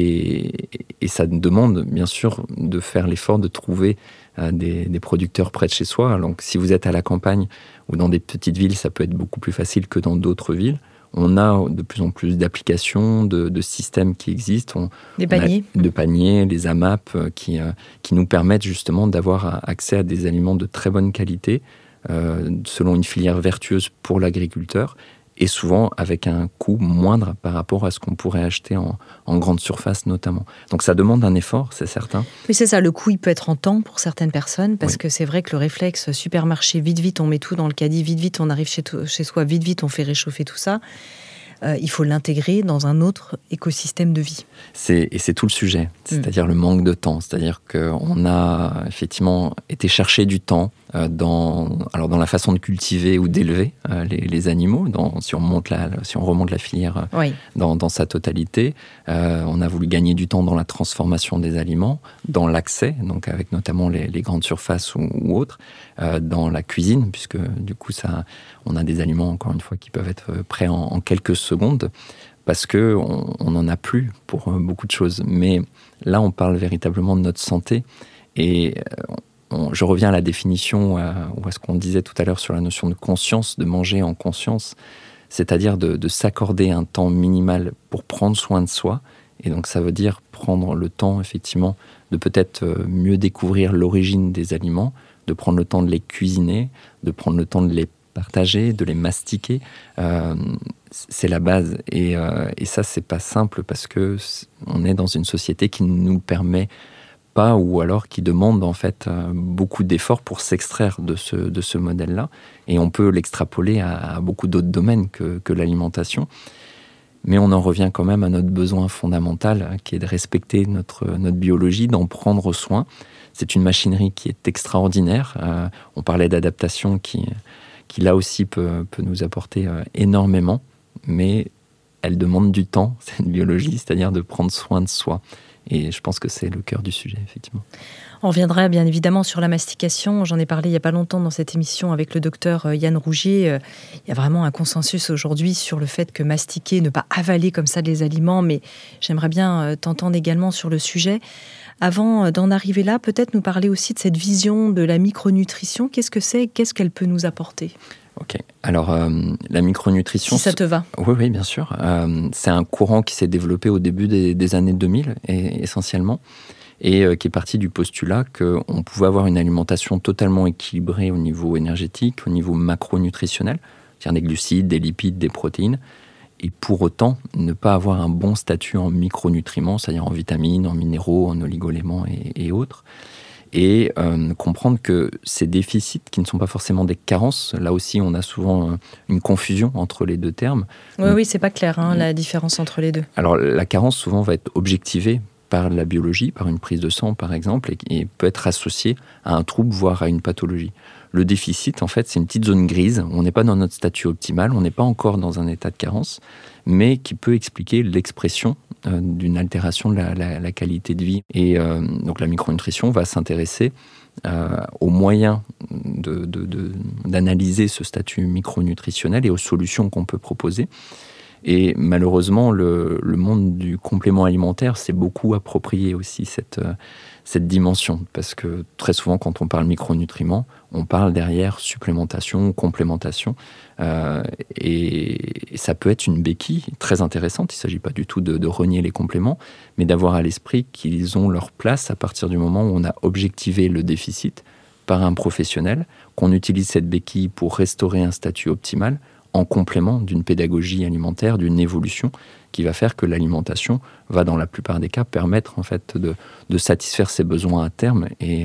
et, et ça demande bien sûr de faire l'effort de trouver euh, des, des producteurs près de chez soi. Donc si vous êtes à la campagne ou dans des petites villes, ça peut être beaucoup plus facile que dans d'autres villes. On a de plus en plus d'applications, de, de systèmes qui existent. On, des paniers. On a de paniers, les A M A P qui, euh, qui nous permettent justement d'avoir accès à des aliments de très bonne qualité, euh, selon une filière vertueuse pour l'agriculteur, et souvent avec un coût moindre par rapport à ce qu'on pourrait acheter en, en grande surface notamment. Donc ça demande un effort, c'est certain. Mais c'est ça, le coût il peut être en temps pour certaines personnes, parce oui. que c'est vrai que le réflexe supermarché, vite vite on met tout dans le caddie, vite vite on arrive chez, to- chez soi, vite vite on fait réchauffer tout ça. Euh, il faut l'intégrer dans un autre écosystème de vie. C'est, et c'est tout le sujet, c'est-à-dire mmh. le manque de temps. C'est-à-dire qu'on a effectivement été chercher du temps euh, dans, alors dans la façon de cultiver ou d'élever euh, les, les animaux, dans, si, on monte la, si on remonte la filière oui. dans, dans sa totalité. Euh, on a voulu gagner du temps dans la transformation des aliments, dans l'accès, donc avec notamment les, les grandes surfaces ou, ou autres, euh, dans la cuisine, puisque du coup, ça, on a des aliments, encore une fois, qui peuvent être prêts en, en quelques secondes, parce qu'on n'en a plus pour beaucoup de choses. Mais là, on parle véritablement de notre santé. Et on, je reviens à la définition, à, ou à ce qu'on disait tout à l'heure sur la notion de conscience, de manger en conscience, c'est-à-dire de, de s'accorder un temps minimal pour prendre soin de soi. Et donc, ça veut dire prendre le temps, effectivement, de peut-être mieux découvrir l'origine des aliments, de prendre le temps de les cuisiner, de prendre le temps de les partager, de les mastiquer, euh, c'est la base. Et, euh, et ça, c'est pas simple parce que on est dans une société qui ne nous permet pas, ou alors qui demande en fait euh, beaucoup d'efforts pour s'extraire de ce, de ce modèle-là. Et on peut l'extrapoler à, à beaucoup d'autres domaines que, que l'alimentation. Mais on en revient quand même à notre besoin fondamental, qui est de respecter notre, notre biologie, d'en prendre soin. C'est une machinerie qui est extraordinaire. Euh, on parlait d'adaptation qui... qui là aussi peut, peut nous apporter euh, énormément, mais elle demande du temps, cette biologie, c'est-à-dire de prendre soin de soi. Et je pense que c'est le cœur du sujet, effectivement. On reviendra bien évidemment sur la mastication. J'en ai parlé il n'y a pas longtemps dans cette émission avec le docteur Yann Rougier. Il y a vraiment un consensus aujourd'hui sur le fait que mastiquer, ne pas avaler comme ça les aliments, mais j'aimerais bien t'entendre également sur le sujet. Avant d'en arriver là, peut-être nous parler aussi de cette vision de la micronutrition. Qu'est-ce que c'est ? Qu'est-ce qu'elle peut nous apporter ? Ok. Alors, euh, la micronutrition... Si ça te va. Oui, oui, bien sûr. Euh, c'est un courant qui s'est développé au début des, des années deux mille, et, essentiellement, et euh, qui est parti du postulat qu'on pouvait avoir une alimentation totalement équilibrée au niveau énergétique, au niveau macronutritionnel, c'est-à-dire des glucides, des lipides, des protéines, et pour autant ne pas avoir un bon statut en micronutriments, c'est-à-dire en vitamines, en minéraux, en oligoéléments et, et autres. Et euh, comprendre que ces déficits, qui ne sont pas forcément des carences, là aussi on a souvent une confusion entre les deux termes. Oui, oui, c'est pas clair, hein, la différence entre les deux. Alors la carence souvent va être objectivée par la biologie, par une prise de sang par exemple, et, et peut être associé à un trouble, voire à une pathologie. Le déficit, en fait, c'est une petite zone grise. On n'est pas dans notre statut optimal, on n'est pas encore dans un état de carence, mais qui peut expliquer l'expression euh, d'une altération de la, la, la qualité de vie. Et euh, donc la micronutrition va s'intéresser euh, aux moyens de, de, de, d'analyser ce statut micronutritionnel et aux solutions qu'on peut proposer. Et malheureusement, le, le monde du complément alimentaire s'est beaucoup approprié aussi cette, euh, cette dimension. Parce que très souvent, quand on parle micronutriments, on parle derrière supplémentation, complémentation. Euh, et, et ça peut être une béquille très intéressante. Il ne s'agit pas du tout de, de renier les compléments, mais d'avoir à l'esprit qu'ils ont leur place à partir du moment où on a objectivé le déficit par un professionnel, qu'on utilise cette béquille pour restaurer un statut optimal, en complément d'une pédagogie alimentaire, d'une évolution qui va faire que l'alimentation va, dans la plupart des cas, permettre en fait de, de satisfaire ses besoins à terme. Et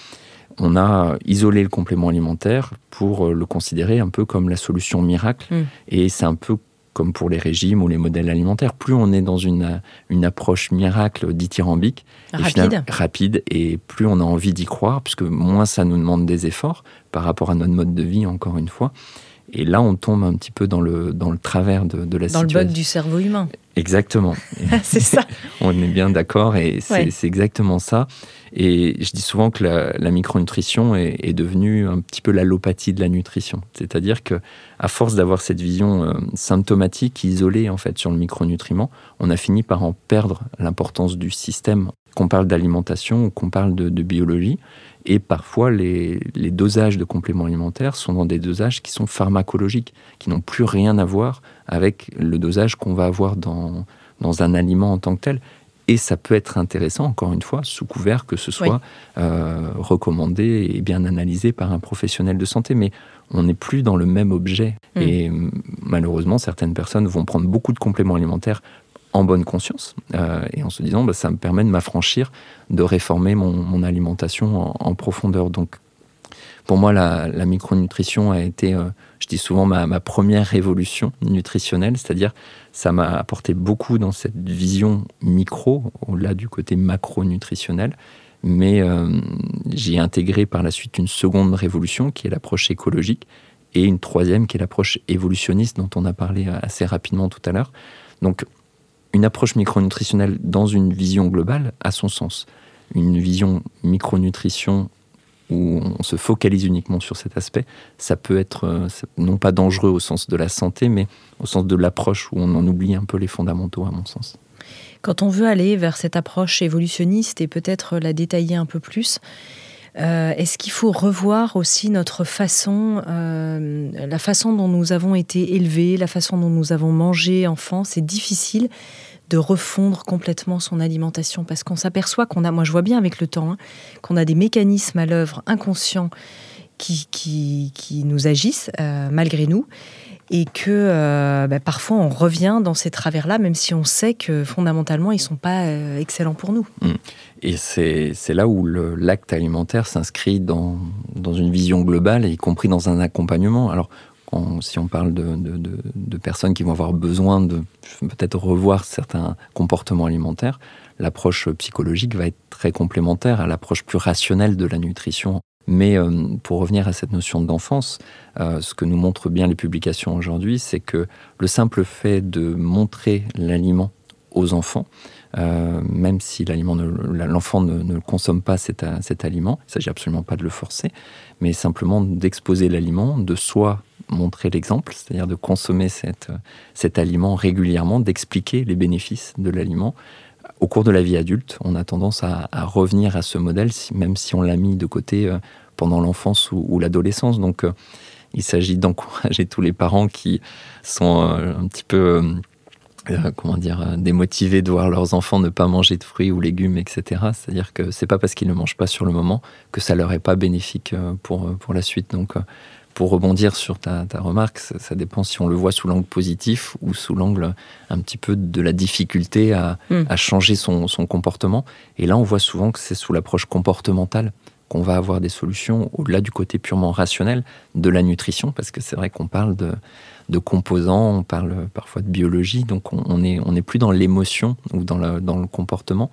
on a isolé le complément alimentaire pour le considérer un peu comme la solution miracle. Mmh. Et c'est un peu comme pour les régimes ou les modèles alimentaires. Plus on est dans une, une approche miracle dithyrambique, rapide. Et finalement, rapide, et plus on a envie d'y croire, puisque moins ça nous demande des efforts par rapport à notre mode de vie, encore une fois. Et là, on tombe un petit peu dans le, dans le travers de, de la dans situation. Dans le bug du cerveau humain. Exactement. C'est ça. On est bien d'accord, et c'est, ouais. c'est exactement ça. Et je dis souvent que la, la micronutrition est, est devenue un petit peu l'allopathie de la nutrition. C'est-à-dire qu'à force d'avoir cette vision euh, symptomatique, isolée en fait, sur le micronutriment, on a fini par en perdre l'importance du système. Qu'on parle d'alimentation ou qu'on parle de, de biologie. Et parfois, les, les dosages de compléments alimentaires sont dans des dosages qui sont pharmacologiques, qui n'ont plus rien à voir avec le dosage qu'on va avoir dans, dans un aliment en tant que tel. Et ça peut être intéressant, encore une fois, sous couvert que ce soit oui. euh, recommandé et bien analysé par un professionnel de santé. Mais on n'est plus dans le même objet. Mmh. Et malheureusement, certaines personnes vont prendre beaucoup de compléments alimentaires en bonne conscience, euh, et en se disant bah, ça me permet de m'affranchir, de réformer mon, mon alimentation en, en profondeur. Donc, pour moi, la, la micronutrition a été, euh, je dis souvent, ma, ma première révolution nutritionnelle, c'est-à-dire ça m'a apporté beaucoup dans cette vision micro, au-delà du côté macronutritionnel, mais euh, j'ai intégré par la suite une seconde révolution qui est l'approche écologique, et une troisième qui est l'approche évolutionniste dont on a parlé assez rapidement tout à l'heure. Donc, une approche micronutritionnelle dans une vision globale a son sens. Une vision micronutrition où on se focalise uniquement sur cet aspect, ça peut être non pas dangereux au sens de la santé, mais au sens de l'approche où on en oublie un peu les fondamentaux, à mon sens. Quand on veut aller vers cette approche évolutionniste et peut-être la détailler un peu plus, Euh, est-ce qu'il faut revoir aussi notre façon, euh, la façon dont nous avons été élevés, la façon dont nous avons mangé enfant? C'est difficile de refondre complètement son alimentation parce qu'on s'aperçoit qu'on a, moi je vois bien avec le temps, hein, qu'on a des mécanismes à l'œuvre inconscients qui, qui, qui nous agissent euh, malgré nous. Et que euh, bah, parfois on revient dans ces travers-là, même si on sait que fondamentalement ils ne sont pas euh, excellents pour nous. Et c'est, c'est là où le, l'acte alimentaire s'inscrit dans, dans une vision globale, y compris dans un accompagnement. Alors, quand, si on parle de, de, de, de personnes qui vont avoir besoin de peut-être revoir certains comportements alimentaires, l'approche psychologique va être très complémentaire à l'approche plus rationnelle de la nutrition. Mais euh, pour revenir à cette notion d'enfance, euh, ce que nous montrent bien les publications aujourd'hui, c'est que le simple fait de montrer l'aliment aux enfants, euh, même si l'aliment ne, l'enfant ne, ne consomme pas cet, cet aliment, il ne s'agit absolument pas de le forcer, mais simplement d'exposer l'aliment, de soit montrer l'exemple, c'est-à-dire de consommer cette, cet aliment régulièrement, d'expliquer les bénéfices de l'aliment. Au cours de la vie adulte, on a tendance à, à revenir à ce modèle, même si on l'a mis de côté euh, pendant l'enfance ou, ou l'adolescence. Donc, euh, il s'agit d'encourager tous les parents qui sont euh, un petit peu, euh, comment dire, démotivés de voir leurs enfants ne pas manger de fruits ou légumes, et cetera. C'est-à-dire que c'est pas parce qu'ils ne mangent pas sur le moment que ça leur est pas bénéfique euh, pour pour la suite. Donc, euh, pour rebondir sur ta, ta remarque, ça, ça dépend si on le voit sous l'angle positif ou sous l'angle un petit peu de la difficulté à, mmh. à changer son, son comportement. Et là, on voit souvent que c'est sous l'approche comportementale qu'on va avoir des solutions, au-delà du côté purement rationnel de la nutrition, parce que c'est vrai qu'on parle de, de composants, on parle parfois de biologie, donc on n'est on est plus dans l'émotion ou dans le, dans le comportement.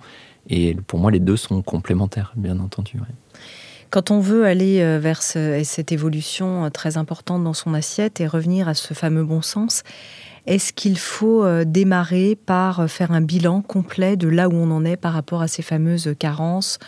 Et pour moi, les deux sont complémentaires, bien entendu. Ouais. Quand on veut aller vers ce, cette évolution très importante dans son assiette et revenir à ce fameux bon sens, est-ce qu'il faut démarrer par faire un bilan complet de là où on en est par rapport à ces fameuses carences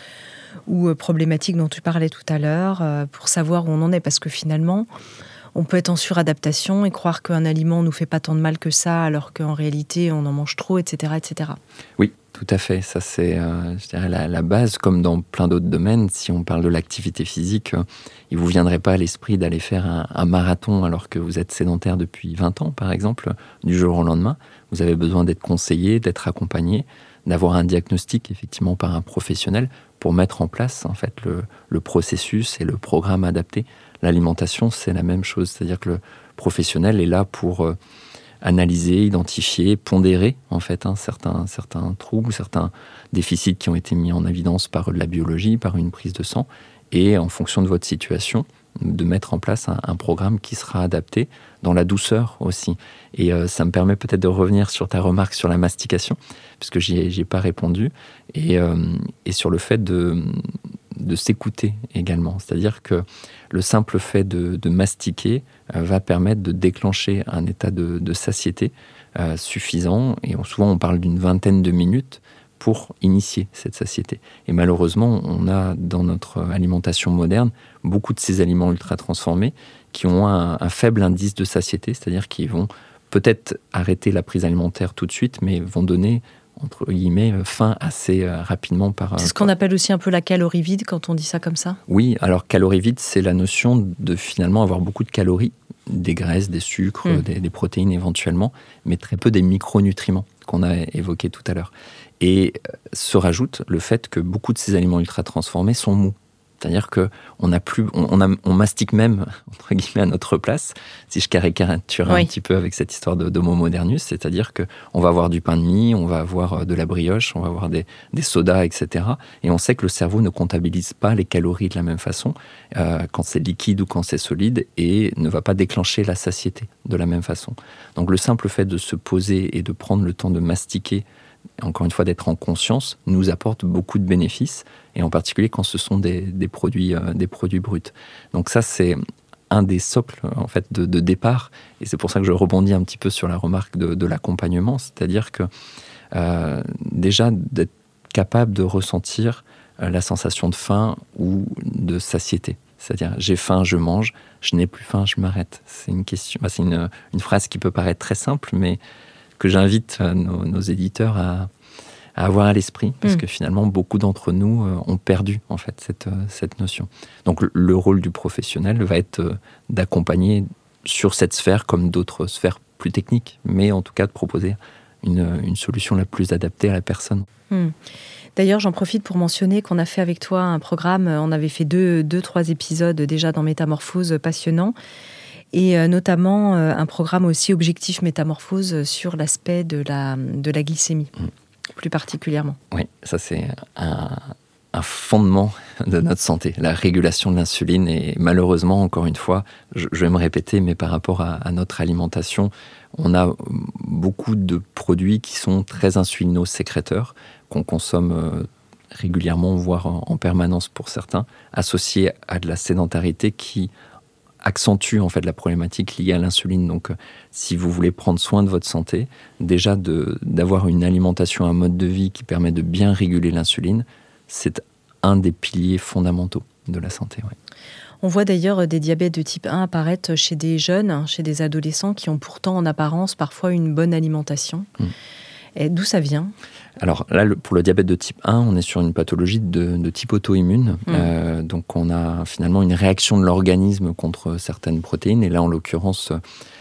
ou problématiques dont tu parlais tout à l'heure, pour savoir où on en est? Parce que finalement, on peut être en suradaptation et croire qu'un aliment ne nous fait pas tant de mal que ça, alors qu'en réalité, on en mange trop, et cetera, et cetera. Oui, tout à fait. Ça, c'est euh, je dirais la, la base, comme dans plein d'autres domaines. Si on parle de l'activité physique, euh, il ne vous viendrait pas à l'esprit d'aller faire un, un marathon alors que vous êtes sédentaire depuis vingt ans, par exemple, du jour au lendemain. Vous avez besoin d'être conseillé, d'être accompagné, d'avoir un diagnostic, effectivement, par un professionnel pour mettre en place, en fait, le, le processus et le programme adapté. L'alimentation, c'est la même chose. C'est-à-dire que le professionnel est là pour euh, analyser, identifier, pondérer en fait hein, certains, certains troubles, certains déficits qui ont été mis en évidence par la biologie, par une prise de sang, et en fonction de votre situation, de mettre en place un, un programme qui sera adapté dans la douceur aussi. Et euh, ça me permet peut-être de revenir sur ta remarque sur la mastication, puisque j'y ai, j'y ai pas répondu, et, euh, et sur le fait de, de s'écouter également. C'est-à-dire que le simple fait de, de mastiquer euh, va permettre de déclencher un état de, de satiété euh, suffisant, et on, souvent on parle d'une vingtaine de minutes pour initier cette satiété. Et malheureusement, on a dans notre alimentation moderne beaucoup de ces aliments ultra transformés qui ont un, un faible indice de satiété, c'est-à-dire qu'ils vont peut-être arrêter la prise alimentaire tout de suite, mais vont donner, entre guillemets, faim assez rapidement. Par. C'est ce qu'on appelle aussi un peu la calorie vide quand on dit ça comme ça ? Oui, alors calorie vide, c'est la notion de finalement avoir beaucoup de calories, des graisses, des sucres, mmh. des, des protéines éventuellement, mais très peu des micronutriments qu'on a évoqués tout à l'heure. Et se rajoute le fait que beaucoup de ces aliments ultra transformés sont mous. C'est-à-dire qu'on a plus, on, on, a, on mastique même, entre guillemets, à notre place, si je caricature oui. un petit peu avec cette histoire de, d'homo modernus, c'est-à-dire qu'on va avoir du pain de mie, on va avoir de la brioche, on va avoir des, des sodas, et cetera. Et on sait que le cerveau ne comptabilise pas les calories de la même façon, euh, quand c'est liquide ou quand c'est solide, et ne va pas déclencher la satiété de la même façon. Donc le simple fait de se poser et de prendre le temps de mastiquer, encore une fois d'être en conscience, nous apporte beaucoup de bénéfices, et en particulier quand ce sont des, des, produits, euh, des produits bruts. Donc ça, c'est un des socles en fait, de, de départ, et c'est pour ça que je rebondis un petit peu sur la remarque de, de l'accompagnement, c'est-à-dire que euh, déjà d'être capable de ressentir euh, la sensation de faim ou de satiété. C'est-à-dire, j'ai faim, je mange, je n'ai plus faim, je m'arrête. C'est une question, bah, c'est une, une phrase qui peut paraître très simple, mais que j'invite nos, nos éditeurs à, à avoir à l'esprit, parce mmh. que finalement, beaucoup d'entre nous euh, ont perdu en fait cette, euh, cette notion. Donc, le, le rôle du professionnel va être euh, d'accompagner sur cette sphère, comme d'autres sphères plus techniques, mais en tout cas de proposer une, une solution la plus adaptée à la personne. Mmh. D'ailleurs, j'en profite pour mentionner qu'on a fait avec toi un programme, on avait fait deux, deux trois épisodes déjà dans Métamorphose passionnants, et notamment un programme aussi Objectif Métamorphose sur l'aspect de la, de la glycémie, mmh. plus particulièrement. Oui, ça c'est un, un fondement de notre santé, la régulation de l'insuline. Et malheureusement, encore une fois, je, je vais me répéter, mais par rapport à, à notre alimentation, on a beaucoup de produits qui sont très insulino-sécréteurs, qu'on consomme régulièrement, voire en, en permanence pour certains, associés à de la sédentarité qui accentue en fait la problématique liée à l'insuline. Donc, si vous voulez prendre soin de votre santé, déjà de, d'avoir une alimentation, un mode de vie qui permet de bien réguler l'insuline, c'est un des piliers fondamentaux de la santé. Ouais. On voit d'ailleurs des diabètes de type un apparaître chez des jeunes, chez des adolescents qui ont pourtant en apparence parfois une bonne alimentation. Mmh. Et d'où ça vient ? Alors là, le, pour le diabète de type un, on est sur une pathologie de, de type auto-immune. Mmh. Euh, donc on a finalement une réaction de l'organisme contre certaines protéines. Et là, en l'occurrence,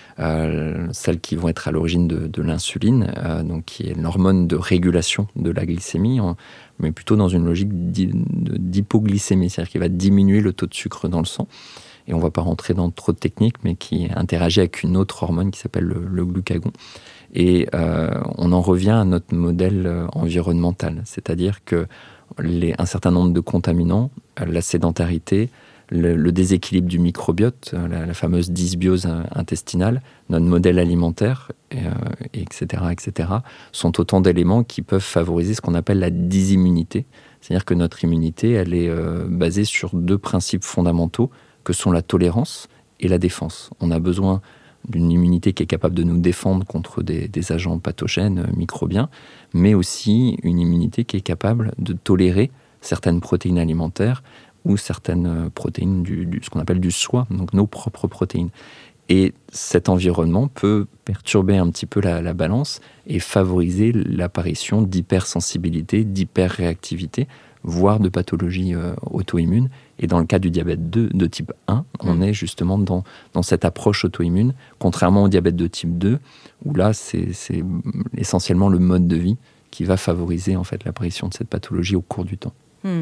euh, celles qui vont être à l'origine de, de l'insuline, euh, donc qui est l'hormone de régulation de la glycémie, hein, mais plutôt dans une logique d'hypoglycémie, c'est-à-dire qui va diminuer le taux de sucre dans le sang. Et on ne va pas rentrer dans trop de techniques, mais qui interagit avec une autre hormone qui s'appelle le, le glucagon. Et euh, on en revient à notre modèle environnemental, c'est-à-dire que les, un certain nombre de contaminants, la sédentarité, le, le déséquilibre du microbiote, la, la fameuse dysbiose intestinale, notre modèle alimentaire, et, euh, et etc., et cetera, sont autant d'éléments qui peuvent favoriser ce qu'on appelle la dysimmunité. C'est-à-dire que notre immunité, elle est euh, basée sur deux principes fondamentaux, que sont la tolérance et la défense. On a besoin d'une immunité qui est capable de nous défendre contre des, des agents pathogènes, microbiens, mais aussi une immunité qui est capable de tolérer certaines protéines alimentaires ou certaines protéines, du, du, ce qu'on appelle du soi, donc nos propres protéines. Et cet environnement peut perturber un petit peu la, la balance et favoriser l'apparition d'hypersensibilité, d'hyperréactivité, voire de pathologies euh, auto-immunes. Et dans le cas du diabète deux de type un, on mmh. est justement dans, dans cette approche auto-immune, contrairement au diabète de type deux, où là, c'est, c'est essentiellement le mode de vie qui va favoriser en fait, l'apparition de cette pathologie au cours du temps. Mmh.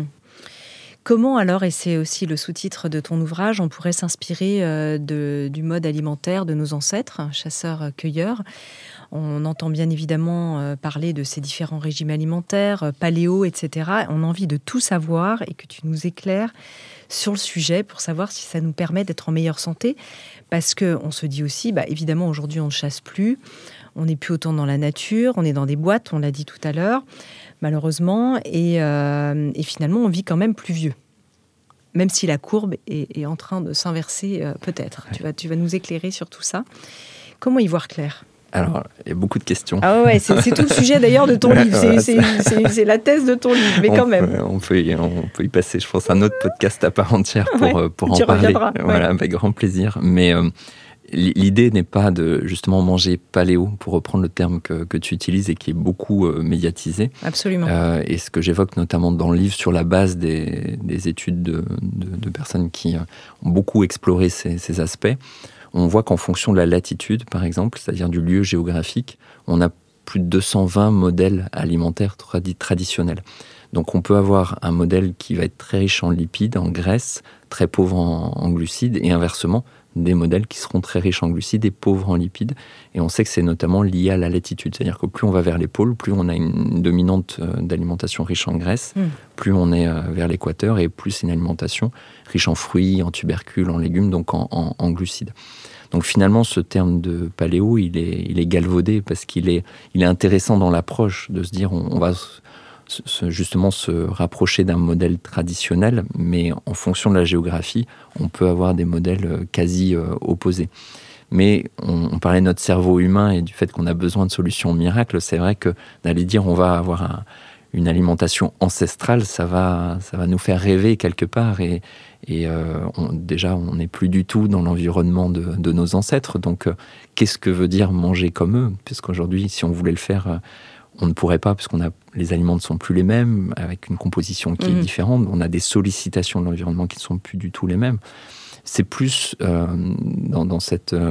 Comment alors, et c'est aussi le sous-titre de ton ouvrage, on pourrait s'inspirer euh, de, du mode alimentaire de nos ancêtres, chasseurs-cueilleurs? On entend bien évidemment euh, parler de ces différents régimes alimentaires, euh, paléo, et cetera. On a envie de tout savoir et que tu nous éclaires sur le sujet pour savoir si ça nous permet d'être en meilleure santé. Parce qu'on se dit aussi, bah, évidemment, aujourd'hui, on ne chasse plus, on n'est plus autant dans la nature, on est dans des boîtes, on l'a dit tout à l'heure, malheureusement, et, euh, et finalement, on vit quand même plus vieux. Même si la courbe est, est en train de s'inverser, euh, peut-être. Ouais. Tu vas, tu vas nous éclairer sur tout ça. Comment y voir clair ? Alors, il y a beaucoup de questions. Ah ouais, c'est, c'est tout le sujet d'ailleurs de ton livre. C'est, c'est, c'est, c'est la thèse de ton livre, mais on quand même. Peut, on, peut y, on peut y passer, je pense, un autre podcast à part entière pour, ouais, pour en tu parler. Reviendras, voilà, ouais. Avec grand plaisir. Mais euh, l'idée n'est pas de justement manger paléo, pour reprendre le terme que, que tu utilises et qui est beaucoup euh, médiatisé. Absolument. Euh, et ce que j'évoque notamment dans le livre sur la base des, des études de, de, de personnes qui ont beaucoup exploré ces, ces aspects. On voit qu'en fonction de la latitude, par exemple, c'est-à-dire du lieu géographique, on a plus de deux cent vingt modèles alimentaires tradi- traditionnels. Donc on peut avoir un modèle qui va être très riche en lipides, en graisses, très pauvre en, en glucides, et inversement, des modèles qui seront très riches en glucides et pauvres en lipides. Et on sait que c'est notamment lié à la latitude. C'est-à-dire que plus on va vers les pôles, plus on a une dominante d'alimentation riche en graisse, mmh. plus on est vers l'équateur, et plus c'est une alimentation riche en fruits, en tubercules, en légumes, donc en, en, en glucides. Donc finalement, ce terme de paléo, il est, il est galvaudé parce qu'il est, il est intéressant dans l'approche de se dire on, on va se, justement se rapprocher d'un modèle traditionnel, mais en fonction de la géographie, on peut avoir des modèles quasi euh, opposés. Mais on, on parlait de notre cerveau humain et du fait qu'on a besoin de solutions miracles. C'est vrai que d'aller dire on va avoir un, une alimentation ancestrale, ça va, ça va nous faire rêver quelque part. Et, et euh, on, déjà, on n'est plus du tout dans l'environnement de, de nos ancêtres. Donc, euh, qu'est-ce que veut dire manger comme eux ? Puisqu'aujourd'hui, si on voulait le faire, euh, on ne pourrait pas, puisqu'on a, les aliments ne sont plus les mêmes, avec une composition qui mmh. est différente. On a des sollicitations de l'environnement qui ne sont plus du tout les mêmes. C'est plus euh, dans, dans cette, euh,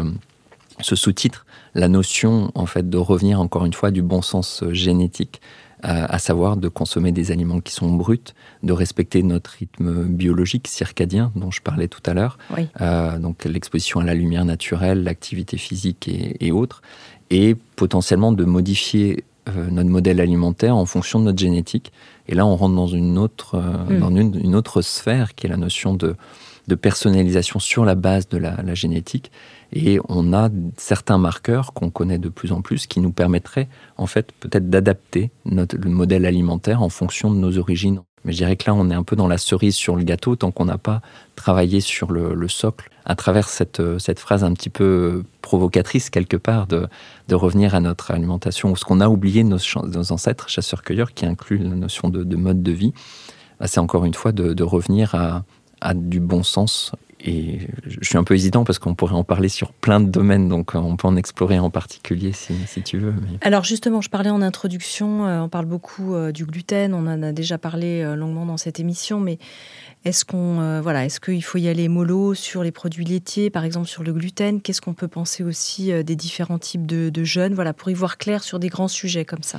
ce sous-titre, la notion en fait, de revenir encore une fois du bon sens génétique, euh, à savoir de consommer des aliments qui sont bruts, de respecter notre rythme biologique circadien dont je parlais tout à l'heure, oui. euh, donc l'exposition à la lumière naturelle, l'activité physique et, et autres, et potentiellement de modifier euh, notre modèle alimentaire en fonction de notre génétique. Et là, on rentre dans une autre, euh, mmh. dans une, une autre sphère qui est la notion de de personnalisation sur la base de la, la génétique. Et on a certains marqueurs qu'on connaît de plus en plus qui nous permettraient, en fait, peut-être d'adapter notre, le modèle alimentaire en fonction de nos origines. Mais je dirais que là, on est un peu dans la cerise sur le gâteau tant qu'on n'a pas travaillé sur le, le socle à travers cette, cette phrase un petit peu provocatrice, quelque part, de, de revenir à notre alimentation, ou ce qu'on a oublié de nos, nos ancêtres chasseurs-cueilleurs, qui inclut la notion de, de mode de vie. Bah, c'est encore une fois de, de revenir à a du bon sens. Et je suis un peu hésitant parce qu'on pourrait en parler sur plein de domaines, donc on peut en explorer en particulier si, si tu veux. Mais... Alors justement, je parlais en introduction, euh, on parle beaucoup euh, du gluten, on en a déjà parlé euh, longuement dans cette émission, mais est-ce qu'on, euh, voilà, est-ce qu'il faut y aller mollo sur les produits laitiers, par exemple sur le gluten ? Qu'est-ce qu'on peut penser aussi euh, des différents types de, de jeûnes, voilà, pour y voir clair sur des grands sujets comme ça ?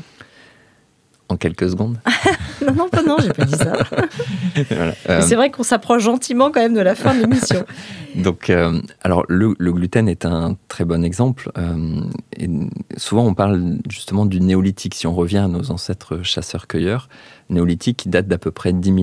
En quelques secondes. Non, non, pas, non, j'ai pas dit ça. Voilà. Euh... C'est vrai qu'on s'approche gentiment quand même de la fin de l'émission. Donc, euh, alors, le, le gluten est un très bon exemple. Euh, et souvent, on parle justement du néolithique. Si on revient à nos ancêtres chasseurs-cueilleurs, néolithique qui date d'à peu près dix mille ans.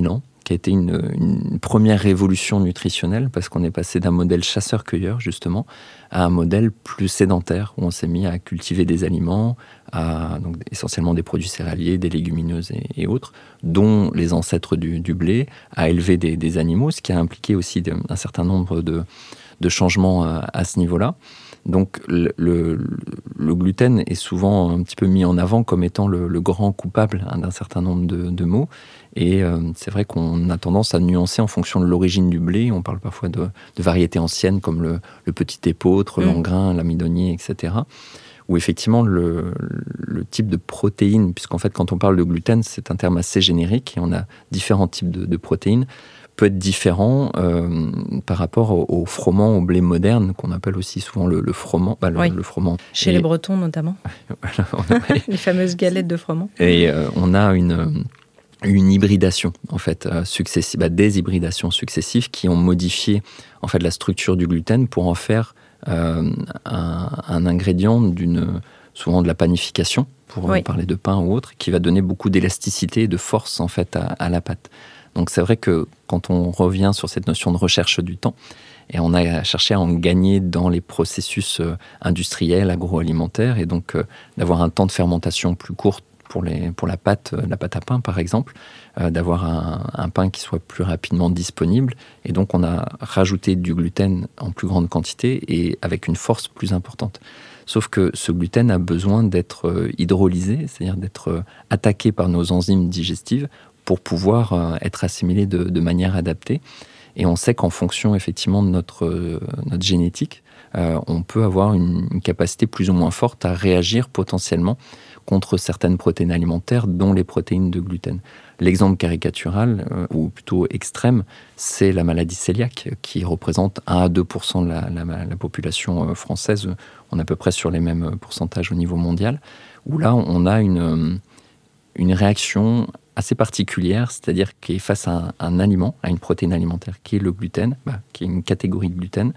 qui a été une, une première révolution nutritionnelle, parce qu'on est passé d'un modèle chasseur-cueilleur, justement, à un modèle plus sédentaire, où on s'est mis à cultiver des aliments, à, donc essentiellement des produits céréaliers, des légumineuses et, et autres, dont les ancêtres du, du blé, à élever des, des animaux, ce qui a impliqué aussi de, un certain nombre de, de changements à, à ce niveau-là. Donc le, le, le gluten est souvent un petit peu mis en avant comme étant le, le grand coupable hein, d'un certain nombre de, de maux. Et euh, c'est vrai qu'on a tendance à nuancer en fonction de l'origine du blé. On parle parfois de, de variétés anciennes comme le, le petit épeautre, mmh. l'engrain, l'amidonnier, et cetera. Où effectivement le, le type de protéines, puisqu'en fait quand on parle de gluten, c'est un terme assez générique et on a différents types de, de protéines, peut être différent euh, par rapport au, au froment, au blé moderne, qu'on appelle aussi souvent le, le froment. Bah, le, oui. le froment. Chez et... les Bretons notamment. voilà, on a... les fameuses galettes de froment. Et euh, on a une, une hybridation, en fait, euh, successive, bah, des hybridations successives qui ont modifié en fait, la structure du gluten pour en faire euh, un, un ingrédient d'une, souvent de la panification, pour oui. parler de pain ou autre, qui va donner beaucoup d'élasticité et de force en fait, à, à la pâte. Donc c'est vrai que quand on revient sur cette notion de recherche du temps, et on a cherché à en gagner dans les processus industriels, agroalimentaires, et donc euh, d'avoir un temps de fermentation plus court pour, les, pour la pâte, la pâte à pain par exemple, euh, d'avoir un, un pain qui soit plus rapidement disponible. Et donc on a rajouté du gluten en plus grande quantité et avec une force plus importante. Sauf que ce gluten a besoin d'être hydrolysé, c'est-à-dire d'être attaqué par nos enzymes digestives pour pouvoir euh, être assimilé de, de manière adaptée. Et on sait qu'en fonction effectivement de notre, euh, notre génétique, euh, on peut avoir une, une capacité plus ou moins forte à réagir potentiellement contre certaines protéines alimentaires, dont les protéines de gluten. L'exemple caricatural, euh, ou plutôt extrême, c'est la maladie cœliaque, qui représente un à deux pour cent de la, la, la population française. On est à peu près sur les mêmes pourcentages au niveau mondial, où là, on a une, une réaction assez particulière, c'est-à-dire qui est face à un, un aliment, à une protéine alimentaire qui est le gluten, bah, qui est une catégorie de gluten,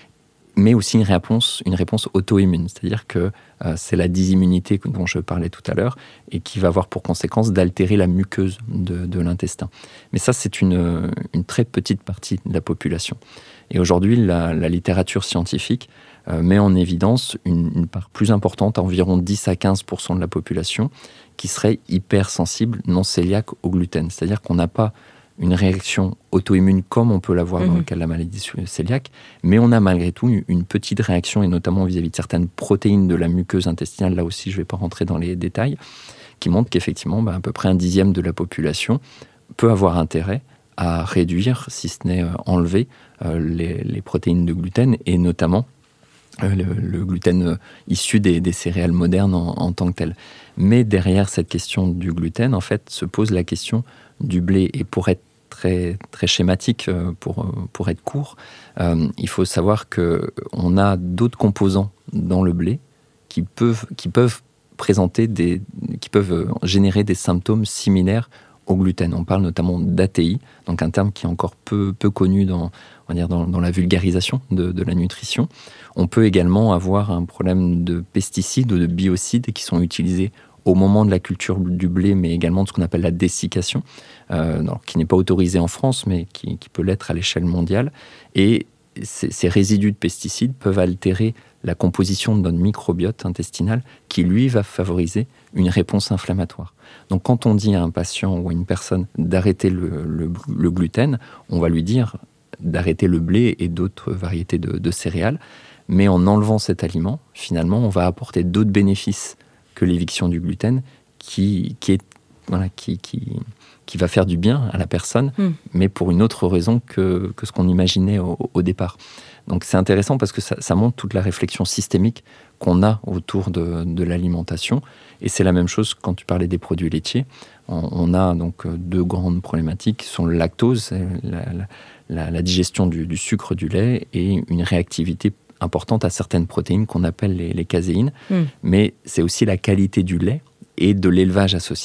mais aussi une réponse, une réponse auto-immune, c'est-à-dire que euh, c'est la dysimmunité dont je parlais tout à l'heure et qui va avoir pour conséquence d'altérer la muqueuse de, de l'intestin. Mais ça, c'est une, une très petite partie de la population. Et aujourd'hui, la, la littérature scientifique euh, met en évidence une, une part plus importante, environ dix à quinze pour cent de la population, qui serait hypersensible, non cœliaque au gluten. C'est-à-dire qu'on n'a pas une réaction auto-immune comme on peut l'avoir mmh. dans le cas de la maladie cœliaque, mais on a malgré tout une petite réaction, et notamment vis-à-vis de certaines protéines de la muqueuse intestinale, là aussi je ne vais pas rentrer dans les détails, qui montrent qu'effectivement bah, à peu près un dixième de la population peut avoir intérêt à réduire, si ce n'est euh, enlever, euh, les, les protéines de gluten, et notamment euh, le, le gluten euh, issu des, des céréales modernes en, en tant que tel. Mais derrière cette question du gluten, en fait, se pose la question du blé. Et pour être très, très schématique, pour, pour être court, euh, il faut savoir qu'on a d'autres composants dans le blé qui peuvent, qui peuvent présenter des, qui peuvent générer des symptômes similaires au gluten. On parle notamment d'A T I, donc un terme qui est encore peu, peu connu dans, on va dire dans, dans la vulgarisation de, de la nutrition. On peut également avoir un problème de pesticides ou de biocides qui sont utilisés au moment de la culture du blé, mais également de ce qu'on appelle la dessiccation, euh, alors, qui n'est pas autorisée en France, mais qui, qui peut l'être à l'échelle mondiale. Et ces, ces résidus de pesticides peuvent altérer la composition de notre microbiote intestinal, qui, lui, va favoriser une réponse inflammatoire. Donc, quand on dit à un patient ou à une personne d'arrêter le, le, le gluten, on va lui dire d'arrêter le blé et d'autres variétés de, de céréales, mais en enlevant cet aliment, finalement, on va apporter d'autres bénéfices que l'éviction du gluten, qui, qui, est, voilà, qui, qui, qui va faire du bien à la personne, mmh. mais pour une autre raison que, que ce qu'on imaginait au, au départ. Donc c'est intéressant parce que ça, ça montre toute la réflexion systémique qu'on a autour de, de l'alimentation. Et c'est la même chose quand tu parlais des produits laitiers. On, on a donc deux grandes problématiques qui sont le lactose, la, la, la digestion du, du sucre du lait, et une réactivité importante à certaines protéines qu'on appelle les, les caséines. Mm. Mais c'est aussi la qualité du lait et de l'élevage associé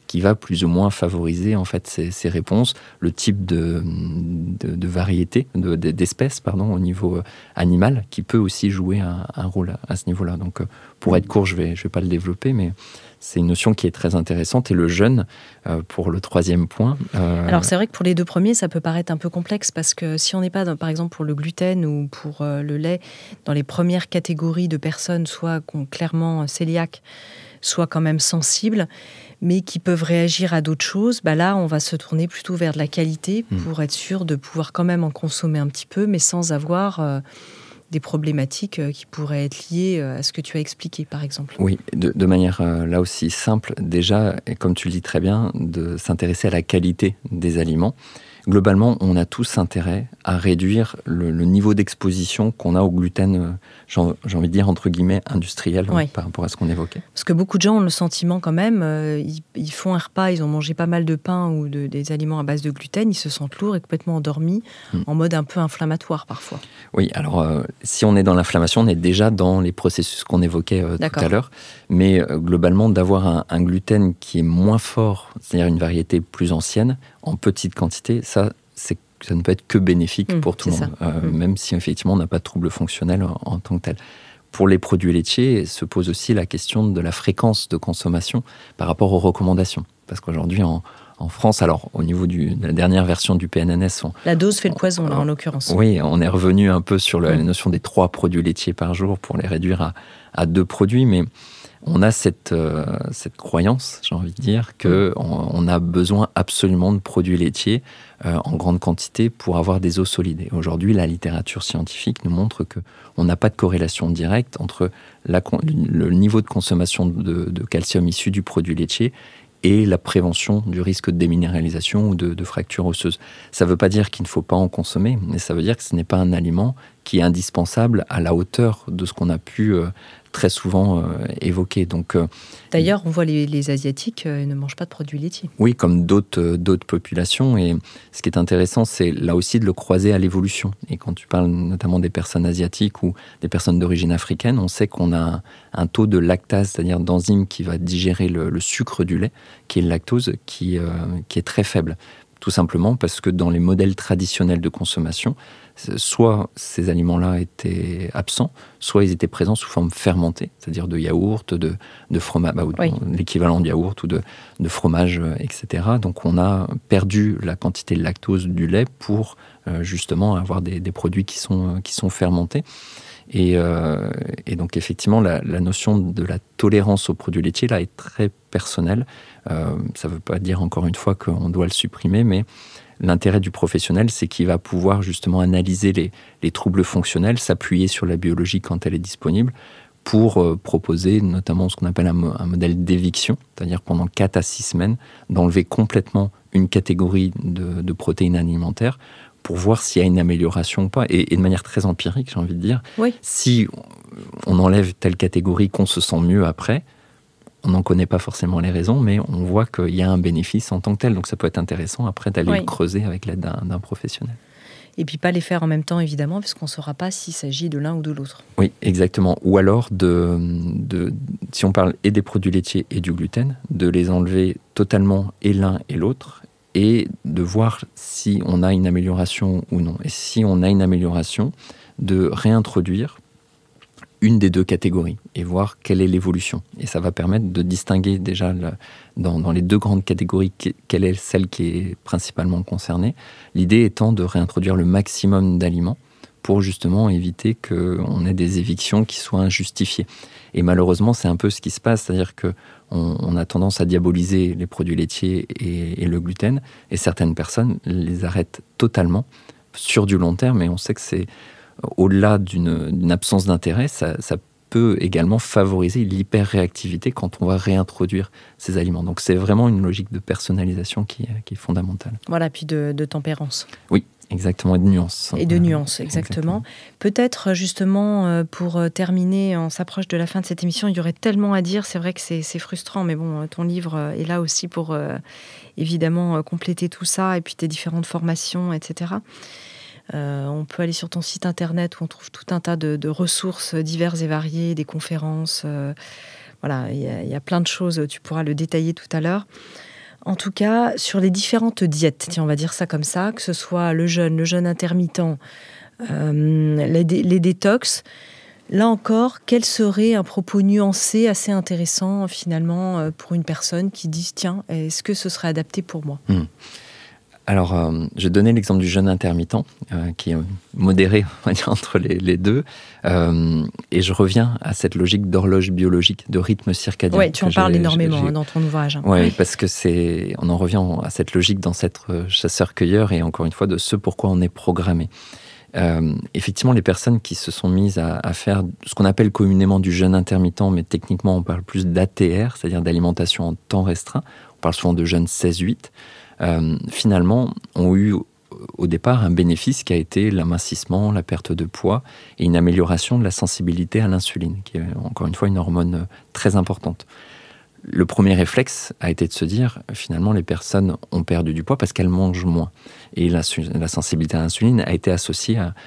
qui va plus ou moins favoriser en fait ces, ces réponses, le type de, de, de variété, de, de, d'espèces pardon, au niveau animal, qui peut aussi jouer un, un rôle à, à ce niveau-là. Donc pour être court, je ne vais, je vais pas le développer, mais c'est une notion qui est très intéressante. Et le jeûne, euh, pour le troisième point... Euh... Alors c'est vrai que pour les deux premiers, ça peut paraître un peu complexe, parce que si on n'est pas, dans, par exemple, pour le gluten ou pour euh, le lait, dans les premières catégories de personnes, soit qui ont clairement cœliaque, soit quand même sensibles, mais qui peuvent réagir à d'autres choses, bah là, on va se tourner plutôt vers de la qualité pour mmh. être sûr de pouvoir quand même en consommer un petit peu, mais sans avoir... Euh, des problématiques qui pourraient être liées à ce que tu as expliqué, par exemple. Oui, de, de manière euh, là aussi simple, déjà, et comme tu le dis très bien, de s'intéresser à la qualité des aliments. Globalement, on a tous intérêt à réduire le, le niveau d'exposition qu'on a au gluten, euh, j'ai, j'ai envie de dire, entre guillemets, industriel, oui. par rapport à ce qu'on évoquait. Parce que beaucoup de gens ont le sentiment quand même, euh, ils, ils font un repas, ils ont mangé pas mal de pain ou de, des aliments à base de gluten, ils se sentent lourds et complètement endormis, mmh. en mode un peu inflammatoire parfois. Oui, alors euh, si on est dans l'inflammation, on est déjà dans les processus qu'on évoquait euh, tout à l'heure, mais euh, globalement, d'avoir un, un gluten qui est moins fort, c'est-à-dire une variété plus ancienne, en petite quantité, ça, c'est, ça ne peut être que bénéfique mmh, pour tout le monde, euh, mmh. même si effectivement on n'a pas de trouble fonctionnel en, en tant que tel. Pour les produits laitiers, se pose aussi la question de la fréquence de consommation par rapport aux recommandations. Parce qu'aujourd'hui, en, en France, alors au niveau du, de la dernière version du P N N S... On, la dose fait le poison, on, là, en l'occurrence. Oui, on est revenu un peu sur le, mmh. la notion des trois produits laitiers par jour pour les réduire à, à deux produits, mais... On a cette, euh, cette croyance, j'ai envie de dire, qu'on on a besoin absolument de produits laitiers euh, en grande quantité pour avoir des os solides. Et aujourd'hui, la littérature scientifique nous montre qu'on n'a pas de corrélation directe entre la, le niveau de consommation de, de calcium issu du produit laitier et la prévention du risque de déminéralisation ou de, de fracture osseuse. Ça ne veut pas dire qu'il ne faut pas en consommer, mais ça veut dire que ce n'est pas un aliment qui est indispensable à la hauteur de ce qu'on a pu... Euh, très souvent euh, évoqué. Donc, euh, D'ailleurs, on voit les, les Asiatiques euh, ne mangent pas de produits laitiers. Oui, comme d'autres, euh, d'autres populations. Et ce qui est intéressant, c'est là aussi de le croiser à l'évolution. Et quand tu parles notamment des personnes asiatiques ou des personnes d'origine africaine, on sait qu'on a un, un taux de lactase, c'est-à-dire d'enzyme qui va digérer le, le sucre du lait, qui est le lactose, qui, euh, qui est très faible. Tout simplement parce que dans les modèles traditionnels de consommation, soit ces aliments-là étaient absents, soit ils étaient présents sous forme fermentée, c'est-à-dire de yaourt, de, de fromage, bah, oui. l'équivalent de yaourt ou de, de fromage, et cetera. Donc on a perdu la quantité de lactose du lait pour euh, justement avoir des, des produits qui sont, qui sont fermentés. Et, euh, et donc effectivement, la, la notion de la tolérance aux produits laitiers là est très personnelle. Euh, ça ne veut pas dire encore une fois qu'on doit le supprimer, mais l'intérêt du professionnel, c'est qu'il va pouvoir justement analyser les, les troubles fonctionnels, s'appuyer sur la biologie quand elle est disponible, pour euh, proposer notamment ce qu'on appelle un, un modèle d'éviction, c'est-à-dire pendant quatre à six semaines, d'enlever complètement une catégorie de, de protéines alimentaires pour voir s'il y a une amélioration ou pas. Et, et de manière très empirique, j'ai envie de dire, oui. si on enlève telle catégorie, qu'on se sent mieux après, on n'en connaît pas forcément les raisons, mais on voit qu'il y a un bénéfice en tant que tel. Donc ça peut être intéressant après d'aller oui. le creuser avec l'aide d'un, d'un professionnel. Et puis pas les faire en même temps, évidemment, parce qu'on ne saura pas s'il s'agit de l'un ou de l'autre. Oui, exactement. Ou alors, de, de, si on parle et des produits laitiers et du gluten, de les enlever totalement et l'un et l'autre, et de voir si on a une amélioration ou non. Et si on a une amélioration, de réintroduire une des deux catégories et voir quelle est l'évolution. Et ça va permettre de distinguer déjà le, dans, dans les deux grandes catégories quelle est celle qui est principalement concernée. L'idée étant de réintroduire le maximum d'aliments pour justement éviter qu'on ait des évictions qui soient injustifiées. Et malheureusement, c'est un peu ce qui se passe, c'est-à-dire qu'on on a tendance à diaboliser les produits laitiers et, et le gluten, et certaines personnes les arrêtent totalement sur du long terme, et on sait que c'est au-delà d'une, d'une absence d'intérêt, ça, ça peut également favoriser l'hyperréactivité quand on va réintroduire ces aliments. Donc c'est vraiment une logique de personnalisation qui, qui est fondamentale. Voilà, puis de, de tempérance. Oui, exactement, et de nuance. Et de nuance, exactement. exactement. Peut-être justement, pour terminer, on s'approche de la fin de cette émission, il y aurait tellement à dire, c'est vrai que c'est, c'est frustrant, mais bon, ton livre est là aussi pour euh, évidemment compléter tout ça, et puis tes différentes formations, et cetera. Euh, on peut aller sur ton site internet où on trouve tout un tas de, de ressources diverses et variées, des conférences. Euh, voilà, il y, y a plein de choses. Tu pourras le détailler tout à l'heure. en tout cas, sur les différentes diètes, tiens, on va dire ça comme ça, que ce soit le jeûne, le jeûne intermittent, euh, les, dé- les détox, là encore, quel serait un propos nuancé, assez intéressant finalement euh, pour une personne qui dit « Tiens, est-ce que ce serait adapté pour moi ?» mmh. Alors, euh, je donnais l'exemple du jeûne intermittent, euh, qui est modéré, on va dire, entre les, les deux. Euh, et je reviens à cette logique d'horloge biologique, de rythme circadien. Oui, tu en parles énormément hein, dans ton ouvrage. Ouais, oui, parce que c'est, on en revient à cette logique dans cette chasseur-cueilleur et encore une fois de ce pourquoi on est programmé. Euh, effectivement, les personnes qui se sont mises à, à faire ce qu'on appelle communément du jeûne intermittent, mais techniquement on parle plus d'A T R, c'est-à-dire d'alimentation en temps restreint. On parle souvent de jeûne seize huit. Euh, finalement, ont eu au départ un bénéfice qui a été l'amincissement, la perte de poids et une amélioration de la sensibilité à l'insuline, qui est encore une fois une hormone très importante. Le premier réflexe a été de se dire, finalement, les personnes ont perdu du poids parce qu'elles mangent moins. Et la, la sensibilité à l'insuline a été associée à,